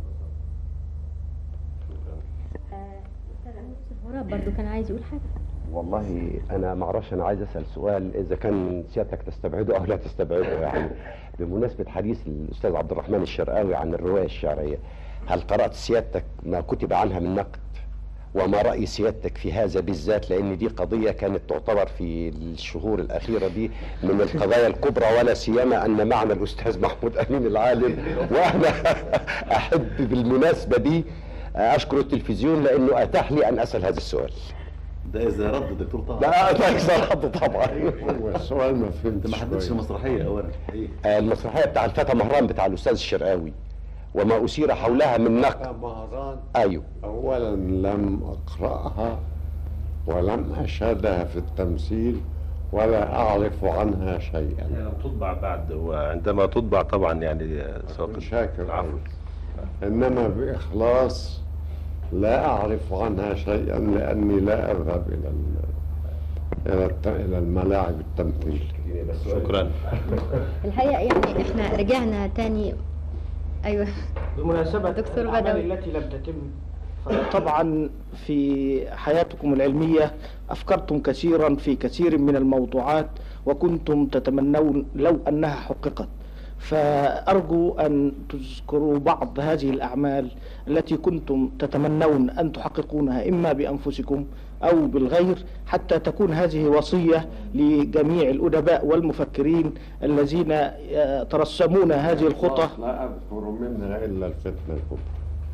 غراب برضو كان عايز يقول حاجة. والله أنا معرفش، أنا عايز أسأل سؤال إذا كان سيادتك تستبعده أو لا تستبعده. يعني بمناسبة حديث الأستاذ عبد الرحمن الشرقاوي عن الرواية الشعرية، هل قرأت سيادتك ما كتب عنها من نقد؟ وما رأي سيادتك في هذا بالذات؟ لأن دي قضية كانت تعتبر في الشهور الأخيرة دي من القضايا الكبرى، ولا سيما أن معنا الأستاذ محمود أمين العالم، وأنا أحب بالمناسبة دي أشكر التلفزيون لأنه أتاح لي أن أسأل هذا السؤال. ده إذا رد دكتور طه. لا ده إذا رد طبعا. هو السؤال ما فهمتش. ما حددتش المسرحية أولا. إيه؟ المسرحية بتاع الفتى مهران بتاع الأستاذ الشرقاوي وما أثير حولها من نقد. مهران أيوه. أولا لم أقرأها ولم أشهدها في التمثيل ولا أعرف عنها شيئا. لم تطبع بعد، وعندما تطبع طبعا يعني سوف شاكر عفوا، إنما بإخلاص لا أعرف عنها شيئا لأني لا أذهب إلى إلى إلى الملاعب التمثيل. شكرا. الحقيقة يعني إحنا رجعنا تاني. أيوه بمناسبة دكتور الأعمال التي لم تتم، طبعا في حياتكم العلمية أفكرتم كثيرا في كثير من الموضوعات وكنتم تتمنون لو أنها حققت، فأرجو أن تذكروا بعض هذه الأعمال التي كنتم تتمنون أن تحققونها إما بأنفسكم أو بالغير، حتى تكون هذه وصية لجميع الأدباء والمفكرين الذين ترسمون هذه الخطة. لا أذكر منها إلا الفتنة الكبرى.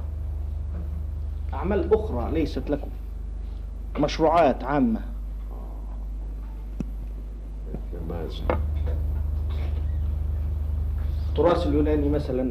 أعمال أخرى ليست لكم، مشروعات عامة. التراث اليوناني مثلا،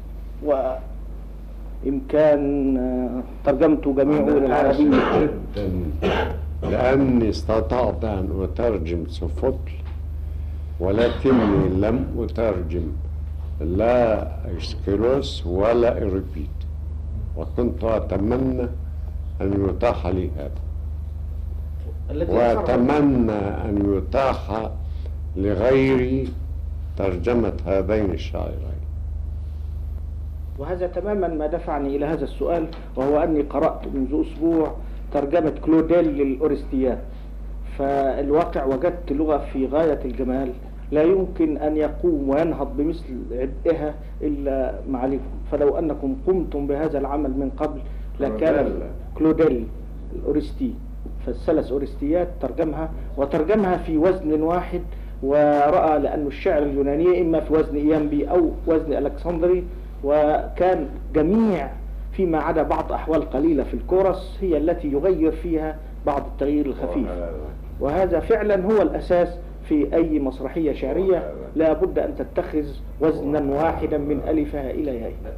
وإمكان ترجمته جميعه إلى العربية جدا، لأني استطعت أن أترجم سوفوكل، ولكني لم أترجم لا إسكيروس ولا إيريبيد، وكنت أتمنى أن يتاح لي هذا، وأتمنى أن يتاح لغيري ترجمة هذين الشاعرين. وهذا تماما ما دفعني إلى هذا السؤال، وهو أني قرأت منذ أسبوع ترجمة كلوديل للأورستيات، فالواقع وجدت لغة في غاية الجمال لا يمكن أن يقوم وينهض بمثل عبئها إلا معاليكم، فلو أنكم قمتم بهذا العمل من قبل لكان كلوديل الأورستي، فالثلاث أورستيات ترجمها وترجمها في وزن واحد، ورأى لأن الشعر اليوناني إما في وزن إيامبي أو وزن ألكسندري، وكان جميع فيما عدا بعض أحوال قليلة في الكورس هي التي يغير فيها بعض التغيير الخفيف، وهذا فعلا هو الأساس في أي مسرحية شعرية، لا بد أن تتخذ وزنا واحدا من ألفها إلى يائها.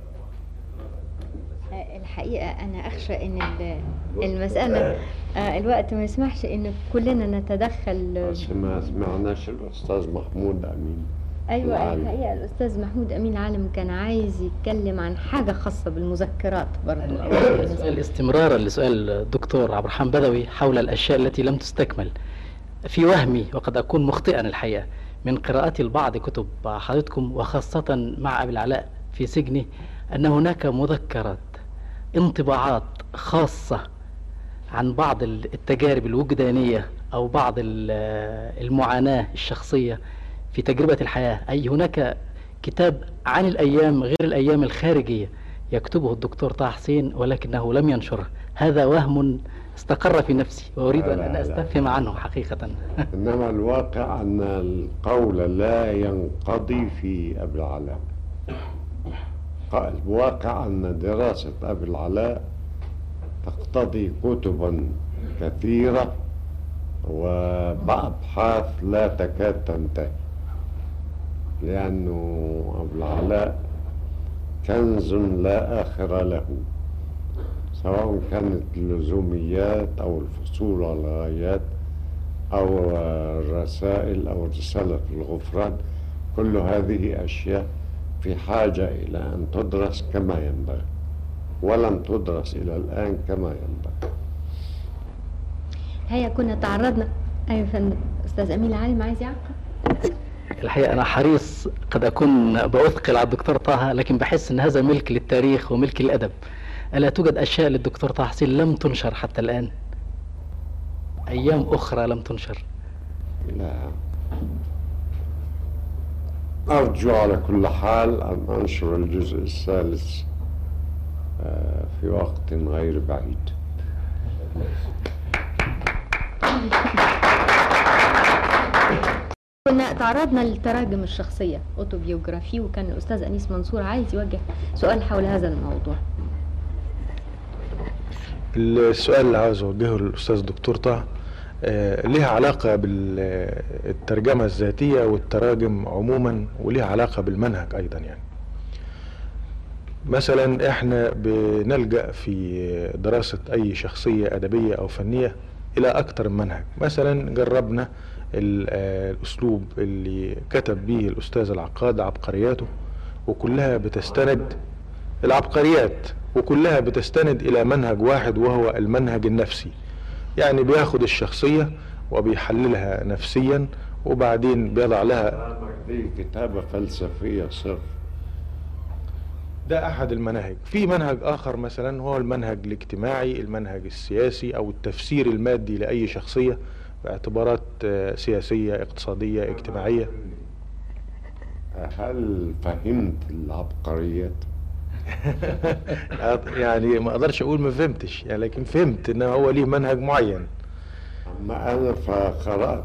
الحقيقة أنا أخشى أن المسألة الوقت ما يسمحش أن كلنا نتدخل. بس ما سمعناش الأستاذ محمود أمين. أيوة العالم. الحقيقة الأستاذ محمود أمين العالم كان عايز يتكلم عن حاجة خاصة بالمذكرات برضو. سؤال استمرارا لسؤال الدكتور عبد الرحمن بدوي حول الأشياء التي لم تستكمل. في وهمي وقد أكون مخطئا الحقيقة من قراءتي لبعض كتب حضرتكم وخاصة مع أبي العلاء في سجنه أن هناك مذكرات انطباعات خاصة عن بعض التجارب الوجدانية أو بعض المعاناة الشخصية في تجربة الحياة، أي هناك كتاب عن الأيام غير الأيام الخارجية يكتبه الدكتور طه حسين ولكنه لم ينشره. هذا وهم استقر في نفسي وأريد أن أنا أستفهم عنه حقيقة. إنما الواقع أن القول لا ينقضي في أبي العلاء. الواقع أن دراسة أبي العلاء تقتضي كتبا كثيرة وأبحاث لا تكاد تنتهي، لأنه أبو العلاء كنز لا آخر له، سواء كانت اللزوميات أو الفصول على الغايات أو الرسائل أو رسالة الغفران، كل هذه أشياء في حاجة إلى أن تدرس كما ينبغي، ولم تدرس إلى الآن كما ينبغي. هيا كنا تعرضنا. أيوة فندم. أستاذ أمين العالم عايز يعقب. الحقيقة أنا حريص قد أكون بأثقل على الدكتور طه، لكن بحس أن هذا ملك للتاريخ وملك للأدب. ألا توجد أشياء للدكتور طه حسين لم تنشر حتى الآن؟ أيام أخرى لم تنشر؟ لا، أرجو على كل حال أن أنشر الجزء الثالث في وقت غير بعيد. كنا تعرضنا للتراجم الشخصية أوتوبيوغرافي، وكان الأستاذ أنيس منصور عايز يوجه سؤال حول هذا الموضوع. السؤال اللي عاوز أوجهه للأستاذ الدكتور طه آه ليها علاقة بالترجمة الذاتية والتراجم عموما، وليها علاقة بالمنهج أيضا. يعني مثلا احنا بنلجأ في دراسة أي شخصية أدبية أو فنية إلى أكثر من منهج. مثلا جربنا الأسلوب اللي كتب به الأستاذ العقاد عبقرياته، وكلها بتستند العبقريات وكلها بتستند إلى منهج واحد وهو المنهج النفسي. يعني بياخد الشخصية وبيحللها نفسيا وبعدين بيضع لها دي كتابة فلسفية صرف. ده أحد المناهج. في منهج آخر مثلا هو المنهج الاجتماعي، المنهج السياسي أو التفسير المادي لأي شخصية باعتبارات سياسية اقتصادية اجتماعية. هل فهمت العبقريات؟ يعني ما اقدرش اقول ما فهمتش يعني، لكن فهمت ان هو ليه منهج معين. اما انا فقرأت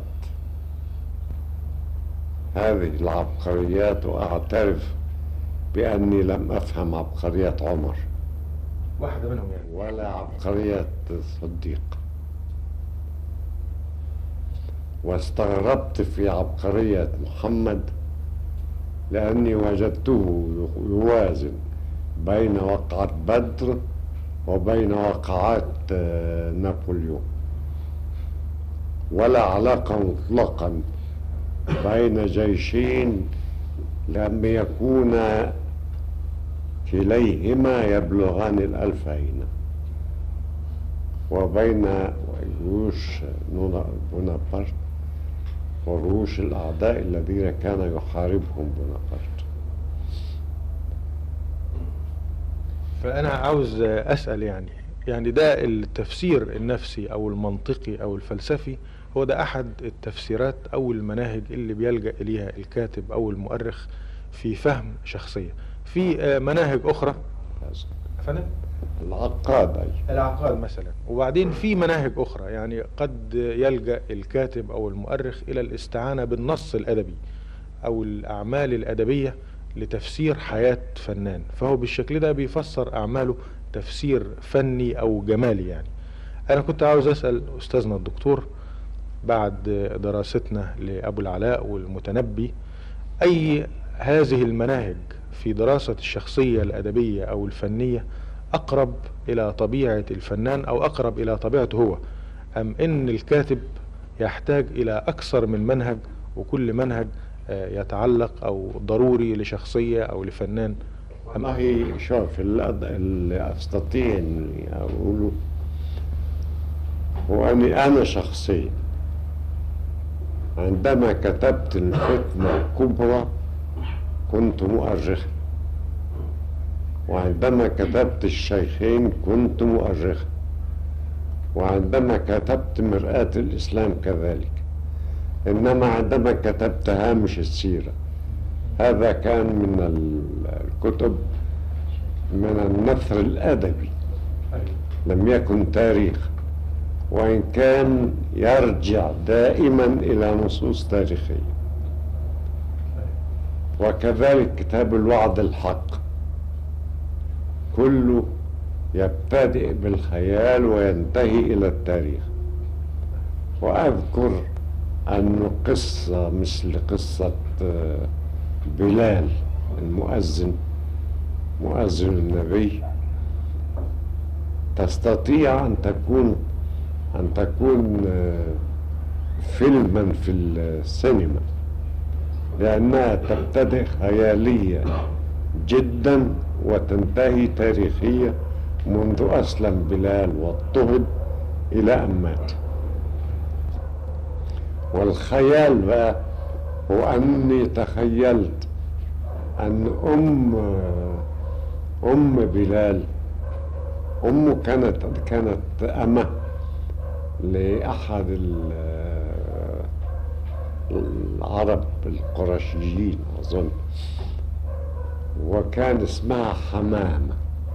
هذه العبقريات واعترف باني لم افهم عبقريات عمر واحدة منهم يعني، ولا عبقريات صديق، واستغربت في عبقرية محمد لأني وجدته يوازن بين وقعة بدر وبين وقعات نابليون، ولا علاقة مطلقا بين جيشين لم يكونا كليهما يبلغان الألفين، وبين جيوش بونابرت وجيوش الأعداء الذين كان يحاربهم بونابرت. فأنا عاوز أسأل يعني يعني ده التفسير النفسي أو المنطقي أو الفلسفي، هو ده أحد التفسيرات أو المناهج اللي بيلجأ إليها الكاتب أو المؤرخ في فهم شخصية. في مناهج أخرى فنم العقاد أي العقاد مثلا، وبعدين في مناهج أخرى يعني قد يلجأ الكاتب أو المؤرخ إلى الاستعانة بالنص الأدبي أو الأعمال الأدبية لتفسير حياة فنان، فهو بالشكل ده بيفسر أعماله تفسير فني أو جمالي. يعني أنا كنت عاوز أسأل أستاذنا الدكتور بعد دراستنا لأبو العلاء والمتنبي، أي هذه المناهج في دراسة الشخصية الأدبية أو الفنية أقرب إلى طبيعة الفنان أو أقرب إلى طبيعته هو، أم إن الكاتب يحتاج إلى أكثر من منهج وكل منهج يتعلق أو ضروري لشخصية أو لفنان؟ والله شوف، اللي أستطيع أني أقوله هو أني أنا شخصيا عندما كتبت الفتنة الكبرى كنت مؤرخا، وعندما كتبت الشيخين كنت مؤرخا، وعندما كتبت مرآة الإسلام كذلك. إنما عندما كتبت هامش السيرة، هذا كان من الكتب من النثر الأدبي، لم يكن تاريخ، وإن كان يرجع دائما إلى نصوص تاريخية. وكذلك كتاب الوعد الحق كله يبتدئ بالخيال وينتهي إلى التاريخ. وأذكر أن قصة مثل قصة بلال المؤذن مؤذن النبي تستطيع أن تكون أن تكون فيلما في السينما، لأنها تبتدئ خيالية جدا وتنتهي تاريخية منذ أسلم بلال واضطهد إلى أن مات. والخيال بقى هو أني تخيلت أن أم أم بلال أمه كانت كانت أمه لأحد العرب القرشيين أظن، وكان اسمها حمامة،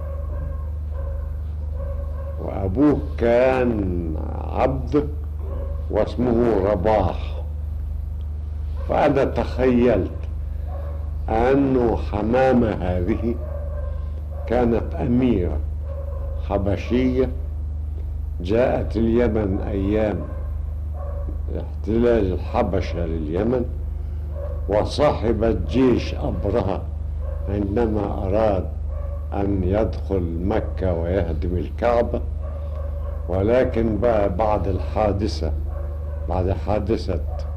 وأبوه كان عبد واسمه رباح. فأنا تخيلت أن حمامة هذه كانت أميرة حبشية جاءت اليمن أيام احتلال الحبشة لليمن، وصاحبت جيش أبرهة عندما أراد أن يدخل مكة ويهدم الكعبة. ولكن بعد الحادثة بعد حادثة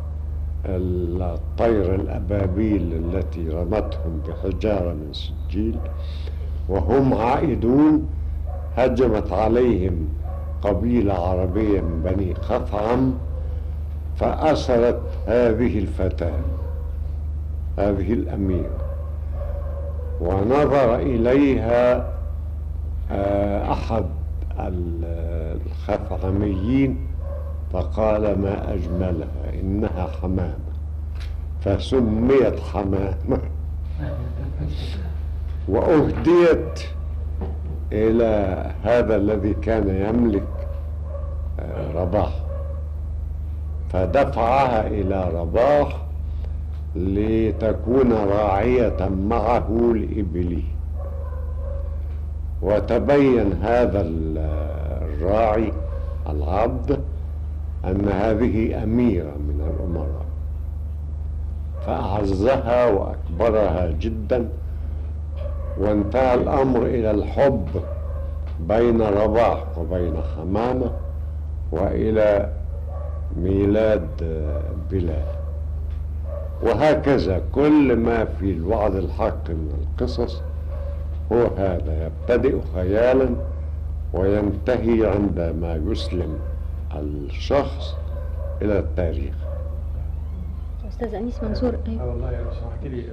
الطير الأبابيل التي رمتهم بحجارة من سجيل وهم عائدون، هجمت عليهم قبيلة عربية من بني خثعم فأسرت هذه الفتاة هذه الأميرة، ونظر إليها أحد الخثعميين فقال: ما أجملها، إنها حمامة. فسميت حمامة وأهديت إلى هذا الذي كان يملك رباح، فدفعها إلى رباح لتكون راعية معه لإبله. وتبين هذا الراعي العبد أن هذه أميرة من الأمراء، فأعزها وأكبرها جدا، وانتهى الأمر إلى الحب بين رباح وبين حمامة، وإلى ميلاد بلال. وهكذا كل ما في الوعد الحق من القصص هو هذا، يبتدئ خيالا وينتهي عندما يسلم الشخص إلى التاريخ. أستاذ أنيس منصور. أه والله لو سمحت لي،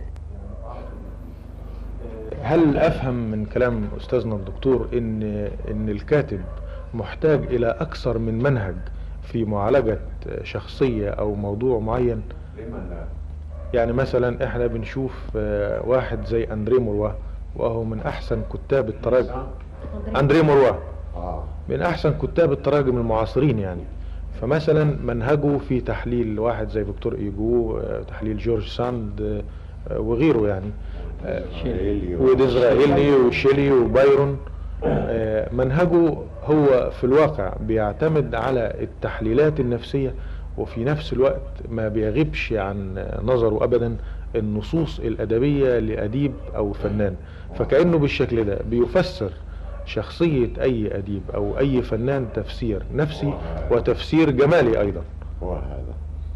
هل أفهم من كلام أستاذنا الدكتور إن إن الكاتب محتاج إلى أكثر من منهج في معالجة شخصية أو موضوع معين؟ لمن لا؟ يعني مثلا احنا بنشوف واحد زي أندريه موروا، وهو من أحسن كتاب التراجم. أندريه موروا من أحسن كتاب التراجم المعاصرين يعني. فمثلا منهجه في تحليل واحد زي فيكتور إيجو، تحليل جورج ساند وغيره يعني، وديزرائيلي وشيلي وبايرون، منهجه هو في الواقع بيعتمد على التحليلات النفسية، وفي نفس الوقت ما بيغيبش عن نظره أبدا النصوص الأدبية لأديب أو فنان. فكأنه بالشكل ده بيفسر شخصية أي أديب أو أي فنان تفسير نفسي وتفسير جمالي أيضا. وهذا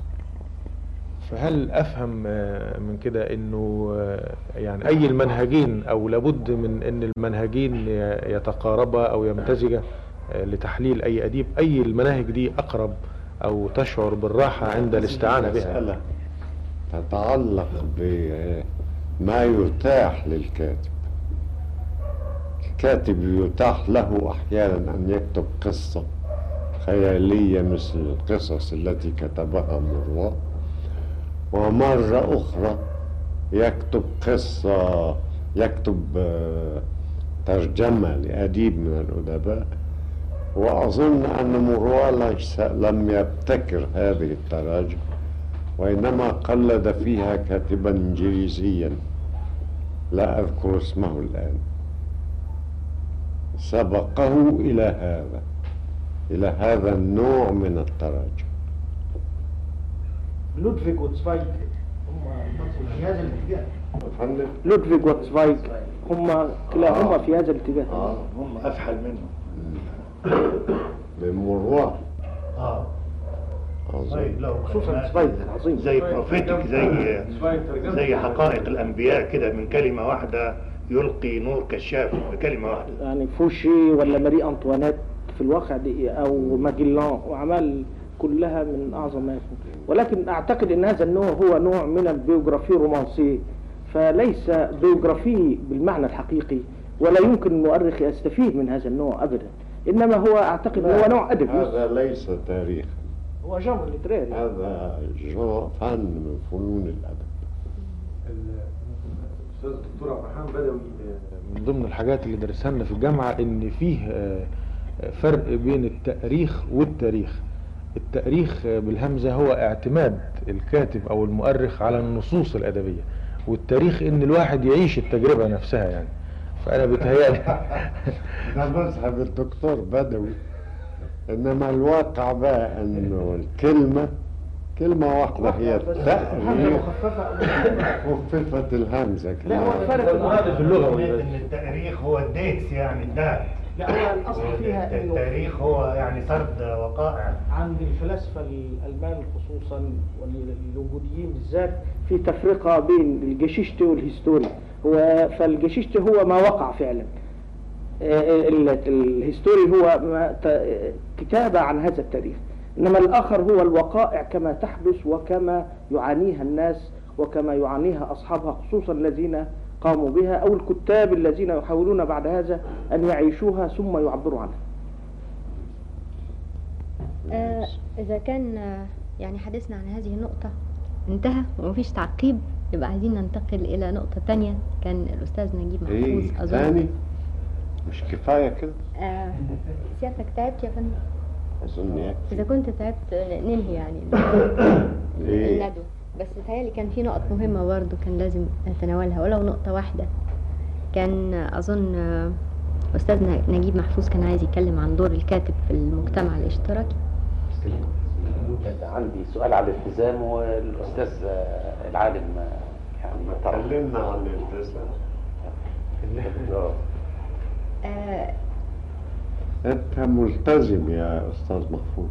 فهل أفهم من كده أنه يعني أي المنهجين أو لابد من أن المنهجين يتقاربا أو يمتزجا لتحليل أي أديب؟ أي المناهج دي أقرب أو تشعر بالراحة عند الاستعانة بها؟ مسألة تتعلق بما يتاح للكاتب. الكاتب يتاح له أحيانا أن يكتب قصة خيالية مثل القصص التي كتبها موروا، ومرة أخرى يكتب قصة، يكتب ترجمة لأديب من الأدباء. وأظن أن موروا لم يبتكر هذه التراجم، وإنما قلد فيها كاتبا إنجليزيا لا أذكر اسمه الآن، سبقه إلى هذا إلى هذا النوع من التراجم. لودفيج وتسفايج هم في هذا الاتجاه. لودفيج وتسفايج هم كلاهما في هذا الاتجاه. آه. هم أفحل منهم من موروا. اه عظيم، خصوصا تسفايج عظيم، زي بروفيتك، زي زي حقائق الأنبياء كده، من كلمة واحدة يلقي نور كشاف بكلمة واحدة. يعني فوشي ولا ماري أنطوانيت في الواقع دي، أو ماجلان، وأعمال كلها من أعظم ما يكون. ولكن أعتقد أن هذا النوع هو نوع من البيوغرافي الرومانسي، فليس بيوغرافي بالمعنى الحقيقي، ولا يمكن المؤرخ يستفيد من هذا النوع أبدا، إنما هو أعتقد أنه هو نوع أدبي. هذا ليس تاريخ، هو جانر ليتراري، هذا جانر فن من فنون الأدب. الأستاذ الدكتور عبد الرحمن بدوي من ضمن الحاجات اللي درسها لنا في الجامعة إن فيه فرق بين التأريخ والتاريخ. التأريخ بالهمزة هو اعتماد الكاتب أو المؤرخ على النصوص الأدبية، والتاريخ إن الواحد يعيش التجربة نفسها يعني. فأنا بتهيألي ده مذهب الدكتور بدوي، إنما الواقع بقى إنه الكلمة كلمة واحدة هي التأريخ، خففت الهمزة. لا هو الفرق في اللغة إن التأريخ هو الديتس، يعني الدات. لا هو الأصل فيها إنه التاريخ هو يعني سرد وقائع. عند الفلاسفة الألمان خصوصا والوجوديين بالذات في تفرقة بين الجيشيشتي والهيستوري. هو فالجيشيشتي هو ما وقع فعلا، الهيستوري هو كتابة عن هذا التاريخ، إنما الآخر هو الوقائع كما تحدث وكما يعانيها الناس وكما يعانيها أصحابها، خصوصا الذين قاموا بها أو الكتاب الذين يحاولون بعد هذا أن يعيشوها ثم يعبروا عنها. آه إذا كان يعني حديثنا عن هذه النقطة، انتهى ومفيش تعقيب، يبقى عايزين ننتقل إلى نقطة تانية. كان الأستاذ نجيب محفوظ ايه أظن تاني؟ مش كفاية كده؟ آه سيادتك تعبت يا فندم؟ أظن يكفي. إذا كنت تعبت ننهي يعني إيه؟ الندوة، بس تهيألي كان في نقط مهمة برضو كان لازم نتناولها ولو نقطة واحدة. كان أظن أستاذ نجيب محفوظ كان عايز يتكلم عن دور الكاتب في المجتمع الاشتراكي. عندي سؤال على الالتزام والأستاذ العالم يعني تكلمنا عن الالتزام. آه أنت ملتزم يا أستاذ محفوظ.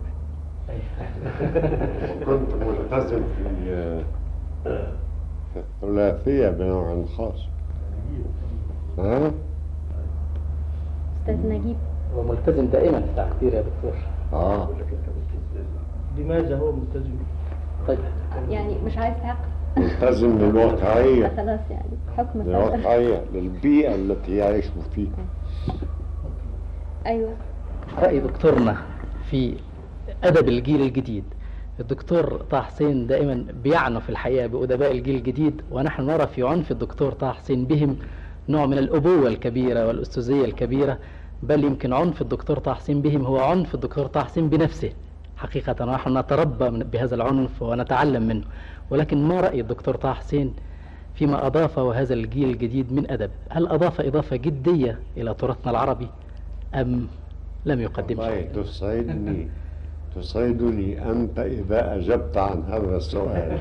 وكنت ملتزم في في الثلاثية بنوع خاص. ها؟ أستاذ نجيب هو ملتزم دائما في التعبير يا دكتور. اه لماذا هو ملتزم؟ طيب يعني مش عايز حق ملتزم للواقعية، خلاص يعني حكم صادر. للواقعية للبيئة التي يعيش فيها. أيوه رأي دكتورنا في أدب الجيل الجديد. الدكتور طه حسين دائما بيعنف الحقيقة بأدباء الجيل الجديد، ونحن نرى في عنف الدكتور طه حسين بهم نوع من الأبوة الكبيرة والأستاذية الكبيرة، بل يمكن عنف الدكتور طه حسين بهم هو عنف الدكتور طه حسين بنفسه حقيقة، ونحن نتربى بهذا العنف ونتعلم منه. ولكن ما رأي الدكتور طه حسين فيما أضافه هذا الجيل الجديد من أدب؟ هل أضاف إضافة جدية إلى تراثنا العربي أم لم يقدم شيء؟ تسعدني تسعدني أنت إذا أجبت عن هذا السؤال.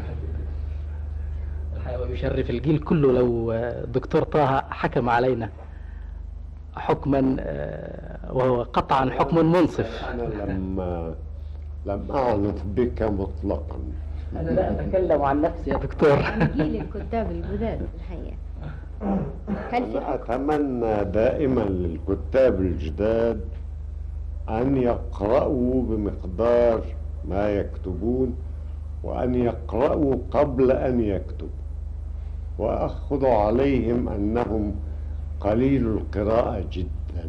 الحقيقة يشرف الجيل كله لو الدكتور طه حكم علينا حكما وهو قطعا حكم منصف. أنا لم لم أعنف بك مطلقا. أنا لا أتكلم عن نفسي يا دكتور. عن جيل الكتاب الجداد الحقيقة. هل في أنا أتمنى دائما للكتاب الجداد أن يقرأوا بمقدار ما يكتبون، وأن يقرأوا قبل أن يكتبوا، وأخذ عليهم أنهم قليل القراءة جدا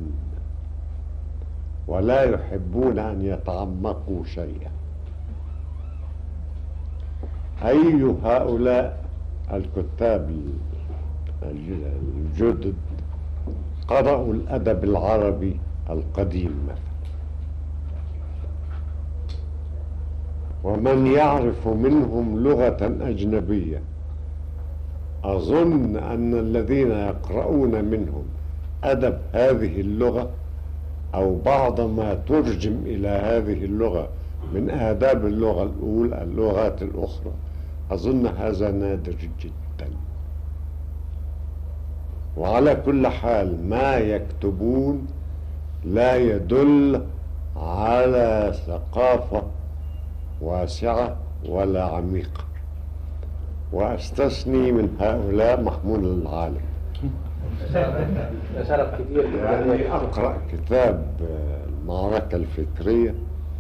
ولا يحبون أن يتعمقوا شيئا. أي هؤلاء الكتاب الجدد قرأوا الأدب العربي القديم مثلا، ومن يعرف منهم لغة أجنبية أظن أن الذين يقرؤون منهم أدب هذه اللغة أو بعض ما ترجم إلى هذه اللغة من آداب اللغة الأولى اللغات الأخرى، أظن هذا نادر جدا. وعلى كل حال ما يكتبون لا يدل على ثقافة واسعة ولا عميقة، وأستثني من هؤلاء محمود العالم. شرف كبير يعني أقرأ كتاب المعركة الفكرية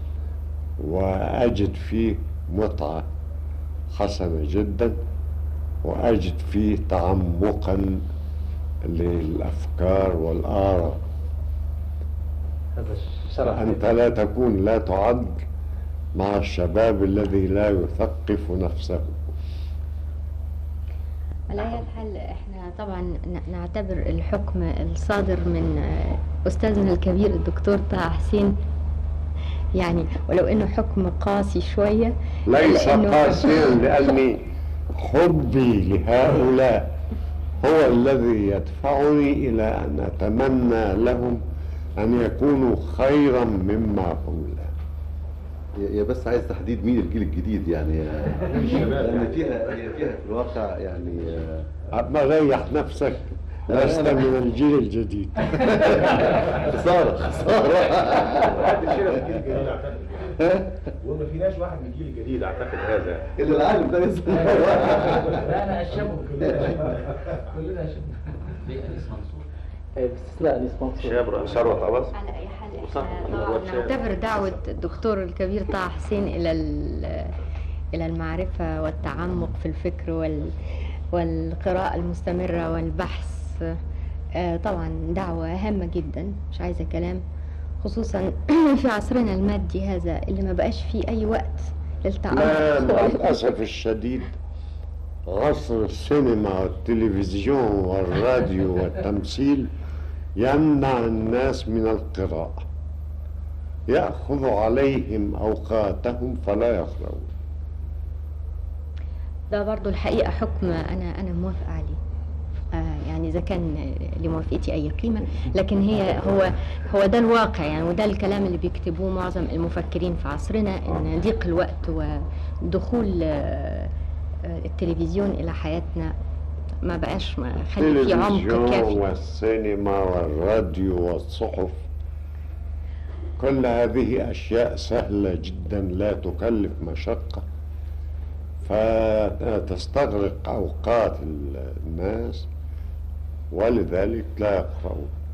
وأجد فيه متعة حسنة جدا، وأجد فيه تعمقا للأفكار والآراء. أنت لا تكون لا تعد مع الشباب الذي لا يثقف نفسه. على أي حال احنا طبعا نعتبر الحكم الصادر من أستاذنا الكبير الدكتور طه حسين يعني ولو انه حكم قاسي شوية ليس قاسيا، لأني حبي لهؤلاء هو الذي يدفعني إلى أن أتمنى لهم أن يكونوا خيرا مما هم لا. هي بس عايز تحديد مين الجيل الجديد يعني، لأن فيها هي فيها في الواقع يعني. ما ريح نفسك، لست من الجيل الجديد. خسارة خسارة. وما فيناش واحد من الجيل الجديد اعتقد هذا إلا العالم ده لسه. لا أنا أشبه كلنا كلنا أشبه بأنيس منصور باستثناء أنيس منصور. شاب ثروت عباس. على أي حال احنا نعتبر دعوة الدكتور الكبير طه حسين إلى إلى المعرفة والتعمق في الفكر وال والقراءة المستمرة والبحث طبعا دعوة هامة جدا مش عايزة كلام، خصوصا في عصرنا المادي هذا اللي ما بقاش فيه أي وقت لا، للأسف الشديد عصر السينما والتلفزيون والراديو والتمثيل يمنع الناس من القراءة، يأخذ عليهم أوقاتهم فلا يقرؤون. ده برضو الحقيقة حكم أنا أنا موافقة عليه. آه يعني إذا كان لموافقتي أي قيمة، لكن هي هو هو ده الواقع يعني، وده الكلام اللي بيكتبوه معظم المفكرين في عصرنا، إن ضيق الوقت ودخول آه التلفزيون إلى حياتنا ما بقاش ما خلي في عمق كافي. والسينما والراديو والصحف، كل هذه أشياء سهلة جدا لا تكلف مشقة، فتستغرق أوقات الناس ولذلك لا يقرؤون.